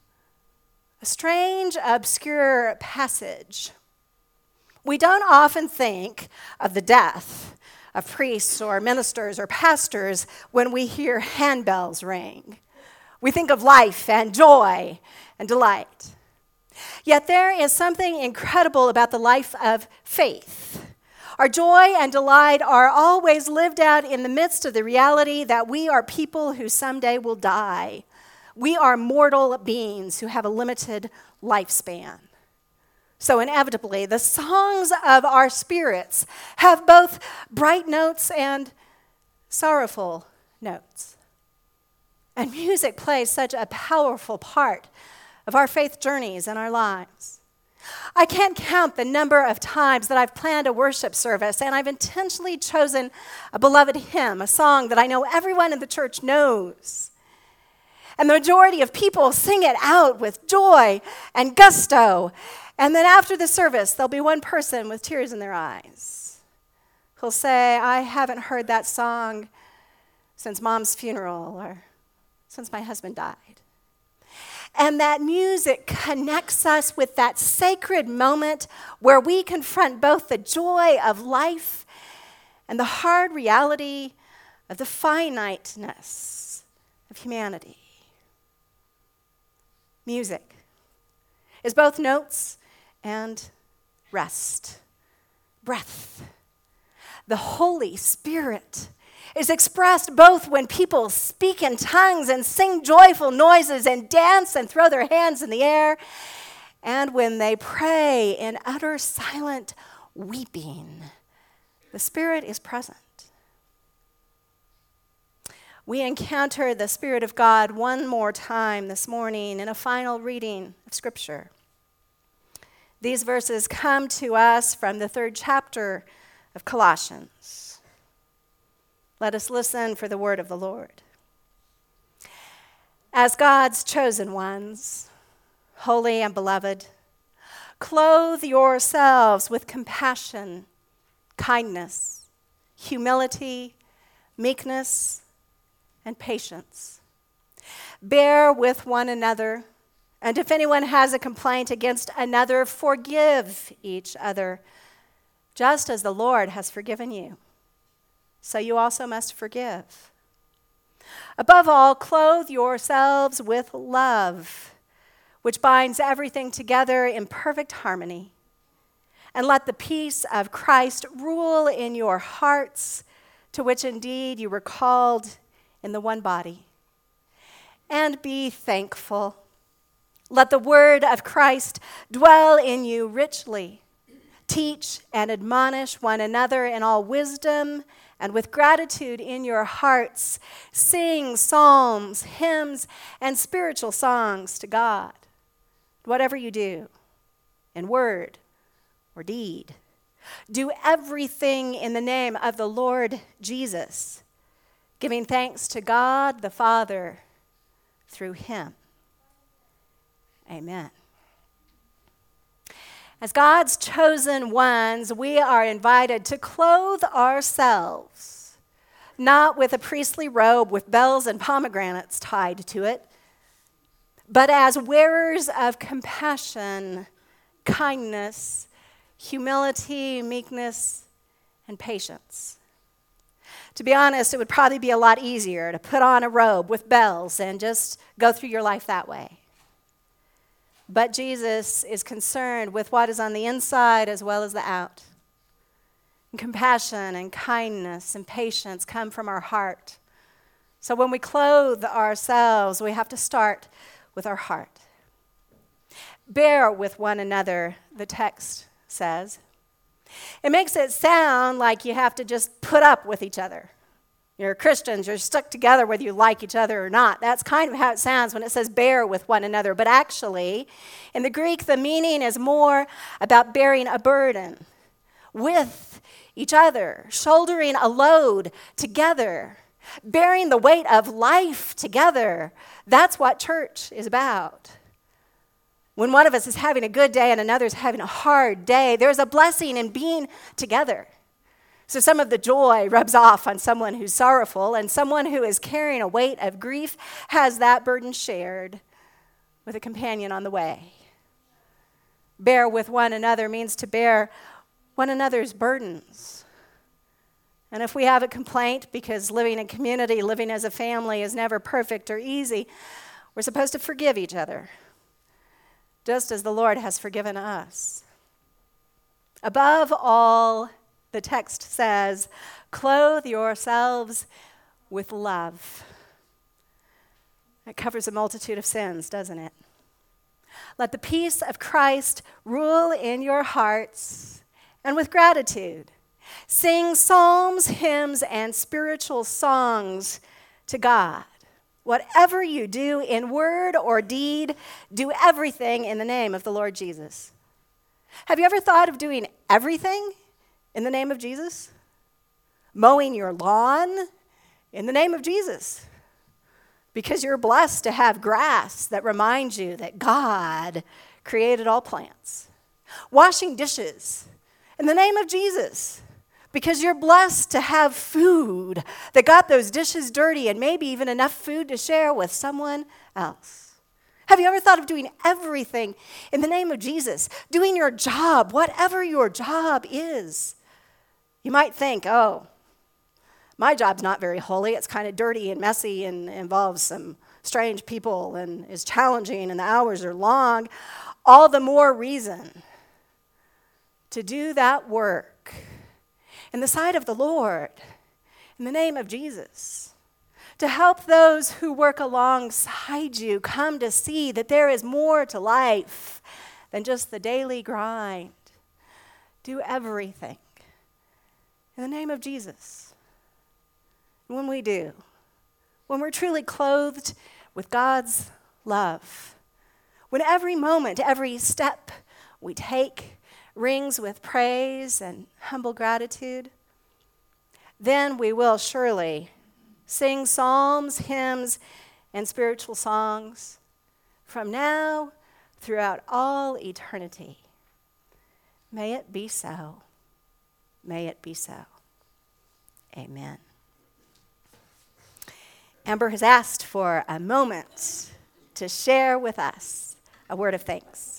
S7: A strange, obscure passage. We don't often think of the death of priests or ministers or pastors when we hear handbells ring. We think of life and joy and delight. Yet there is something incredible about the life of faith. Our joy and delight are always lived out in the midst of the reality that we are people who someday will die. We are mortal beings who have a limited lifespan. So inevitably, the songs of our spirits have both bright notes and sorrowful notes. And music plays such a powerful part of our faith journeys and our lives. I can't count the number of times that I've planned a worship service and I've intentionally chosen a beloved hymn, a song that I know everyone in the church knows. And the majority of people sing it out with joy and gusto. And then after the service, there'll be one person with tears in their eyes who'll say, I haven't heard that song since Mom's funeral or since my husband died. And that music connects us with that sacred moment where we confront both the joy of life and the hard reality of the finiteness of humanity. Music is both notes and rest, breath. The Holy Spirit is expressed both when people speak in tongues and sing joyful noises and dance and throw their hands in the air, and when they pray in utter silent weeping. The Spirit is present. We encounter the Spirit of God one more time this morning in a final reading of Scripture. These verses come to us from the 3rd chapter of Colossians. Let us listen for the word of the Lord. As God's chosen ones, holy and beloved, clothe yourselves with compassion, kindness, humility, meekness, and patience. Bear with one another, and if anyone has a complaint against another, forgive each other, just as the Lord has forgiven you. So you also must forgive. Above all, clothe yourselves with love, which binds everything together in perfect harmony. And let the peace of Christ rule in your hearts, to which indeed you were called in the one body. And be thankful. Let the word of Christ dwell in you richly. Teach and admonish one another in all wisdom, and with gratitude in your hearts, sing psalms, hymns, and spiritual songs to God. Whatever you do, in word or deed, do everything in the name of the Lord Jesus, giving thanks to God the Father through him. Amen. As God's chosen ones, we are invited to clothe ourselves, not with a priestly robe with bells and pomegranates tied to it, but as wearers of compassion, kindness, humility, meekness, and patience. To be honest, it would probably be a lot easier to put on a robe with bells and just go through your life that way. But Jesus is concerned with what is on the inside as well as the out. And compassion and kindness and patience come from our heart. So when we clothe ourselves, we have to start with our heart. Bear with one another, the text says. It makes it sound like you have to just put up with each other. You're Christians, you're stuck together whether you like each other or not. That's kind of how it sounds when it says bear with one another. But actually, in the Greek, the meaning is more about bearing a burden with each other, shouldering a load together, bearing the weight of life together. That's what church is about. When one of us is having a good day and another's having a hard day, there's a blessing in being together. So some of the joy rubs off on someone who's sorrowful, and someone who is carrying a weight of grief has that burden shared with a companion on the way. Bear with one another means to bear one another's burdens. And if we have a complaint, because living in community, living as a family is never perfect or easy, we're supposed to forgive each other, just as the Lord has forgiven us. Above all, the text says, clothe yourselves with love. That covers a multitude of sins, doesn't it? Let the peace of Christ rule in your hearts, and with gratitude, sing psalms, hymns, and spiritual songs to God. Whatever you do in word or deed, do everything in the name of the Lord Jesus. Have you ever thought of doing everything in the name of Jesus? Mowing your lawn in the name of Jesus, because you're blessed to have grass that reminds you that God created all plants. Washing dishes in the name of Jesus, because you're blessed to have food that got those dishes dirty and maybe even enough food to share with someone else. Have you ever thought of doing everything in the name of Jesus? Doing your job, whatever your job is. You might think, oh, my job's not very holy. It's kind of dirty and messy and involves some strange people and is challenging and the hours are long. All the more reason to do that work in the sight of the Lord, in the name of Jesus, to help those who work alongside you come to see that there is more to life than just the daily grind. Do everything in the name of Jesus. When we do, when we're truly clothed with God's love, when every moment, every step we take rings with praise and humble gratitude, then we will surely sing psalms, hymns, and spiritual songs from now throughout all eternity. May it be so. May it be so. Amen. Amber has asked for a moment to share with us a word of thanks.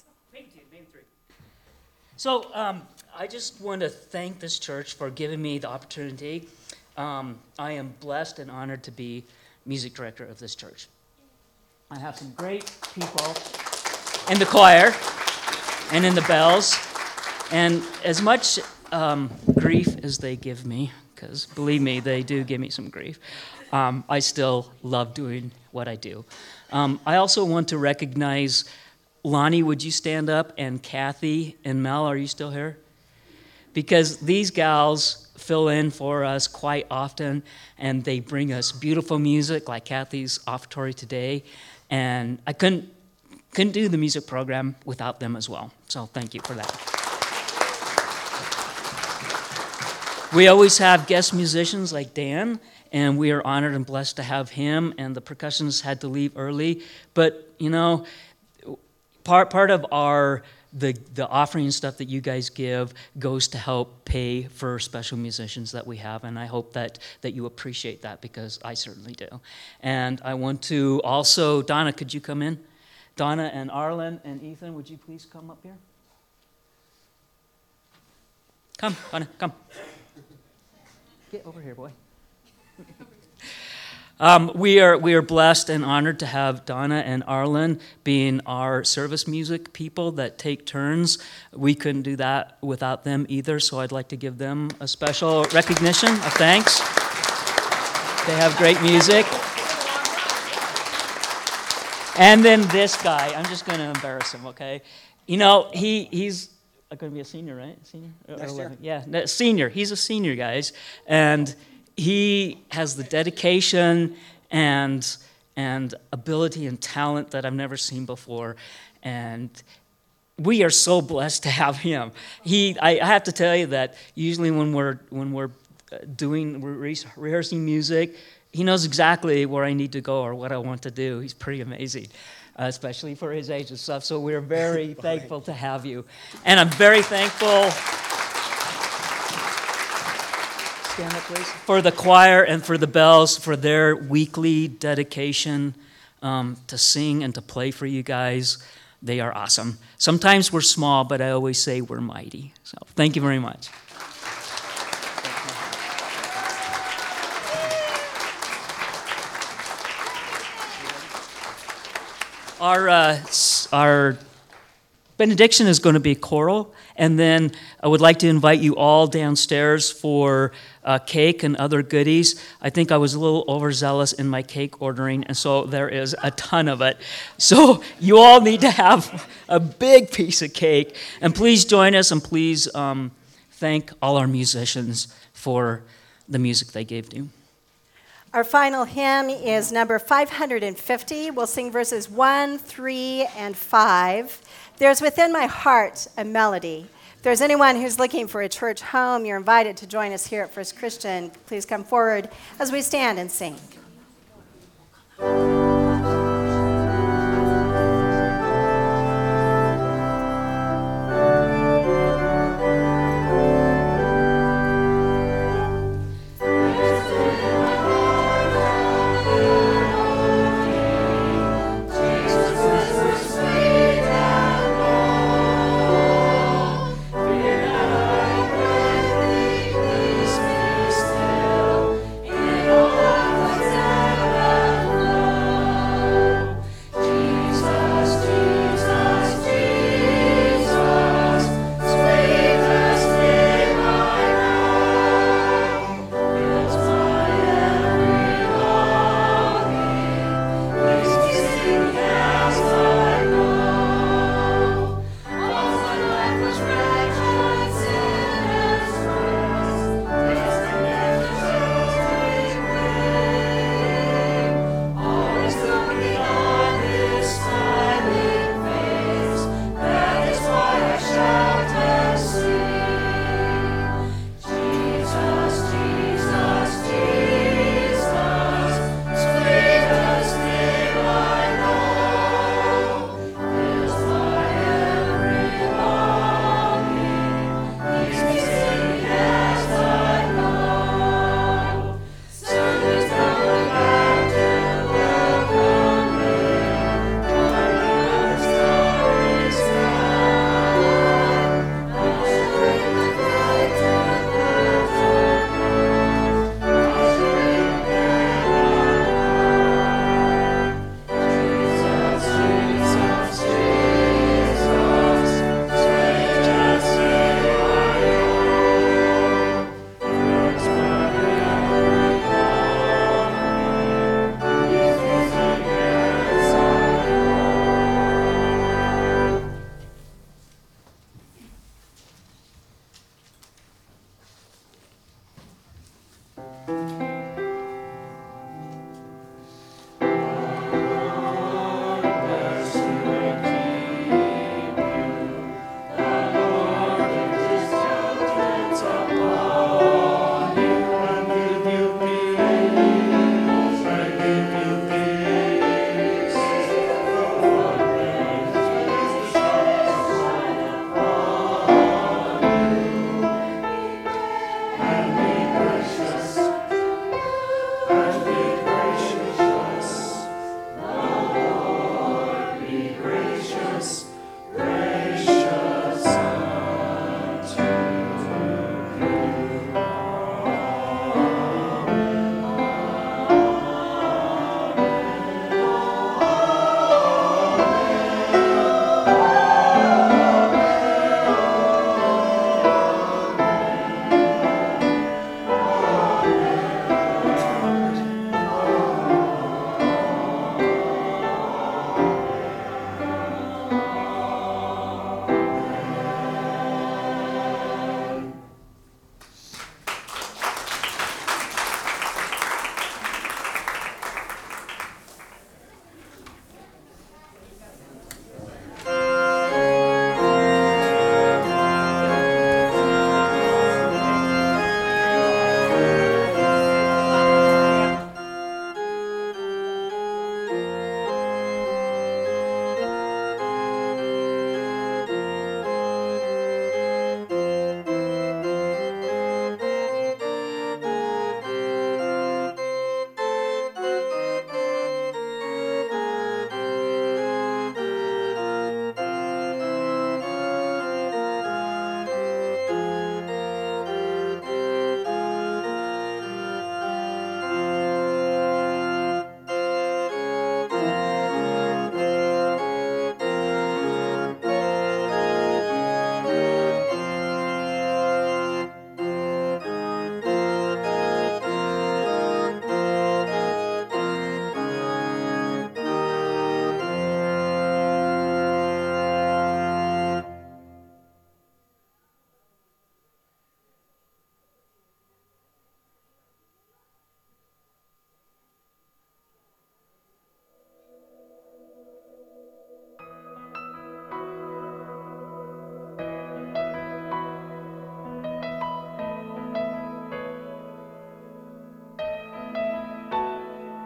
S2: So I just want to thank this church for giving me the opportunity. I am blessed and honored to be music director of this church. I have some great people in the choir and in the bells, and as much grief as they give me, because believe me, they do give me some grief, I still love doing what I do. I also want to recognize Lonnie, would you stand up? And Kathy and Mel, are you still here? Because these gals fill in for us quite often, and they bring us beautiful music like Kathy's offertory today. And I couldn't do the music program without them as well. So thank you for that. We always have guest musicians like Dan, and we are honored and blessed to have him, and the percussionists had to leave early. But, you know, part of the offering stuff that you guys give goes to help pay for special musicians that we have, and I hope that you appreciate that, because I certainly do. And I want to also, Donna, could you come in? Donna and Arlen and Ethan, would you please come up here? Come, Donna, come. Get over here, boy. We are blessed and honored to have Donna and Arlen being our service music people that take turns. We couldn't do that without them either, so I'd like to give them a special recognition of thanks. They have great music. And then this guy, I'm just going to embarrass him, okay? You know, he's going to be a senior, right? Senior?
S13: Next year.
S2: Yeah, senior. He's a senior, guys. And he has the dedication and ability and talent that I've never seen before, and we are so blessed to have him. I have to tell you that usually when we're rehearsing music, he knows exactly where I need to go or what I want to do. He's pretty amazing, especially for his age and stuff. So we're very thankful to have you, and I'm very thankful. Stand up, please. For the choir and for the bells, for their weekly dedication to sing and to play for you guys. They are awesome. Sometimes we're small, but I always say we're mighty. So thank you very much. Our benediction is going to be choral, and then I would like to invite you all downstairs for cake and other goodies. I think I was a little overzealous in my cake ordering, and so there is a ton of it. So you all need to have a big piece of cake, and please join us, and please thank all our musicians for the music they gave to you.
S7: Our final hymn is number 550. We'll sing verses 1, 3, and 5. There's within my heart a melody. If there's anyone who's looking for a church home, you're invited to join us here at First Christian. Please come forward as we stand and sing.
S6: Still in all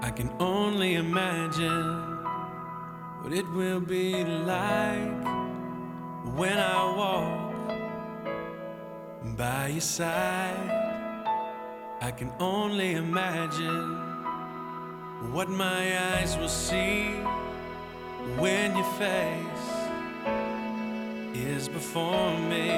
S13: I can only imagine what it will be like when I walk by your side. I can only imagine what my eyes will see when your face is before me.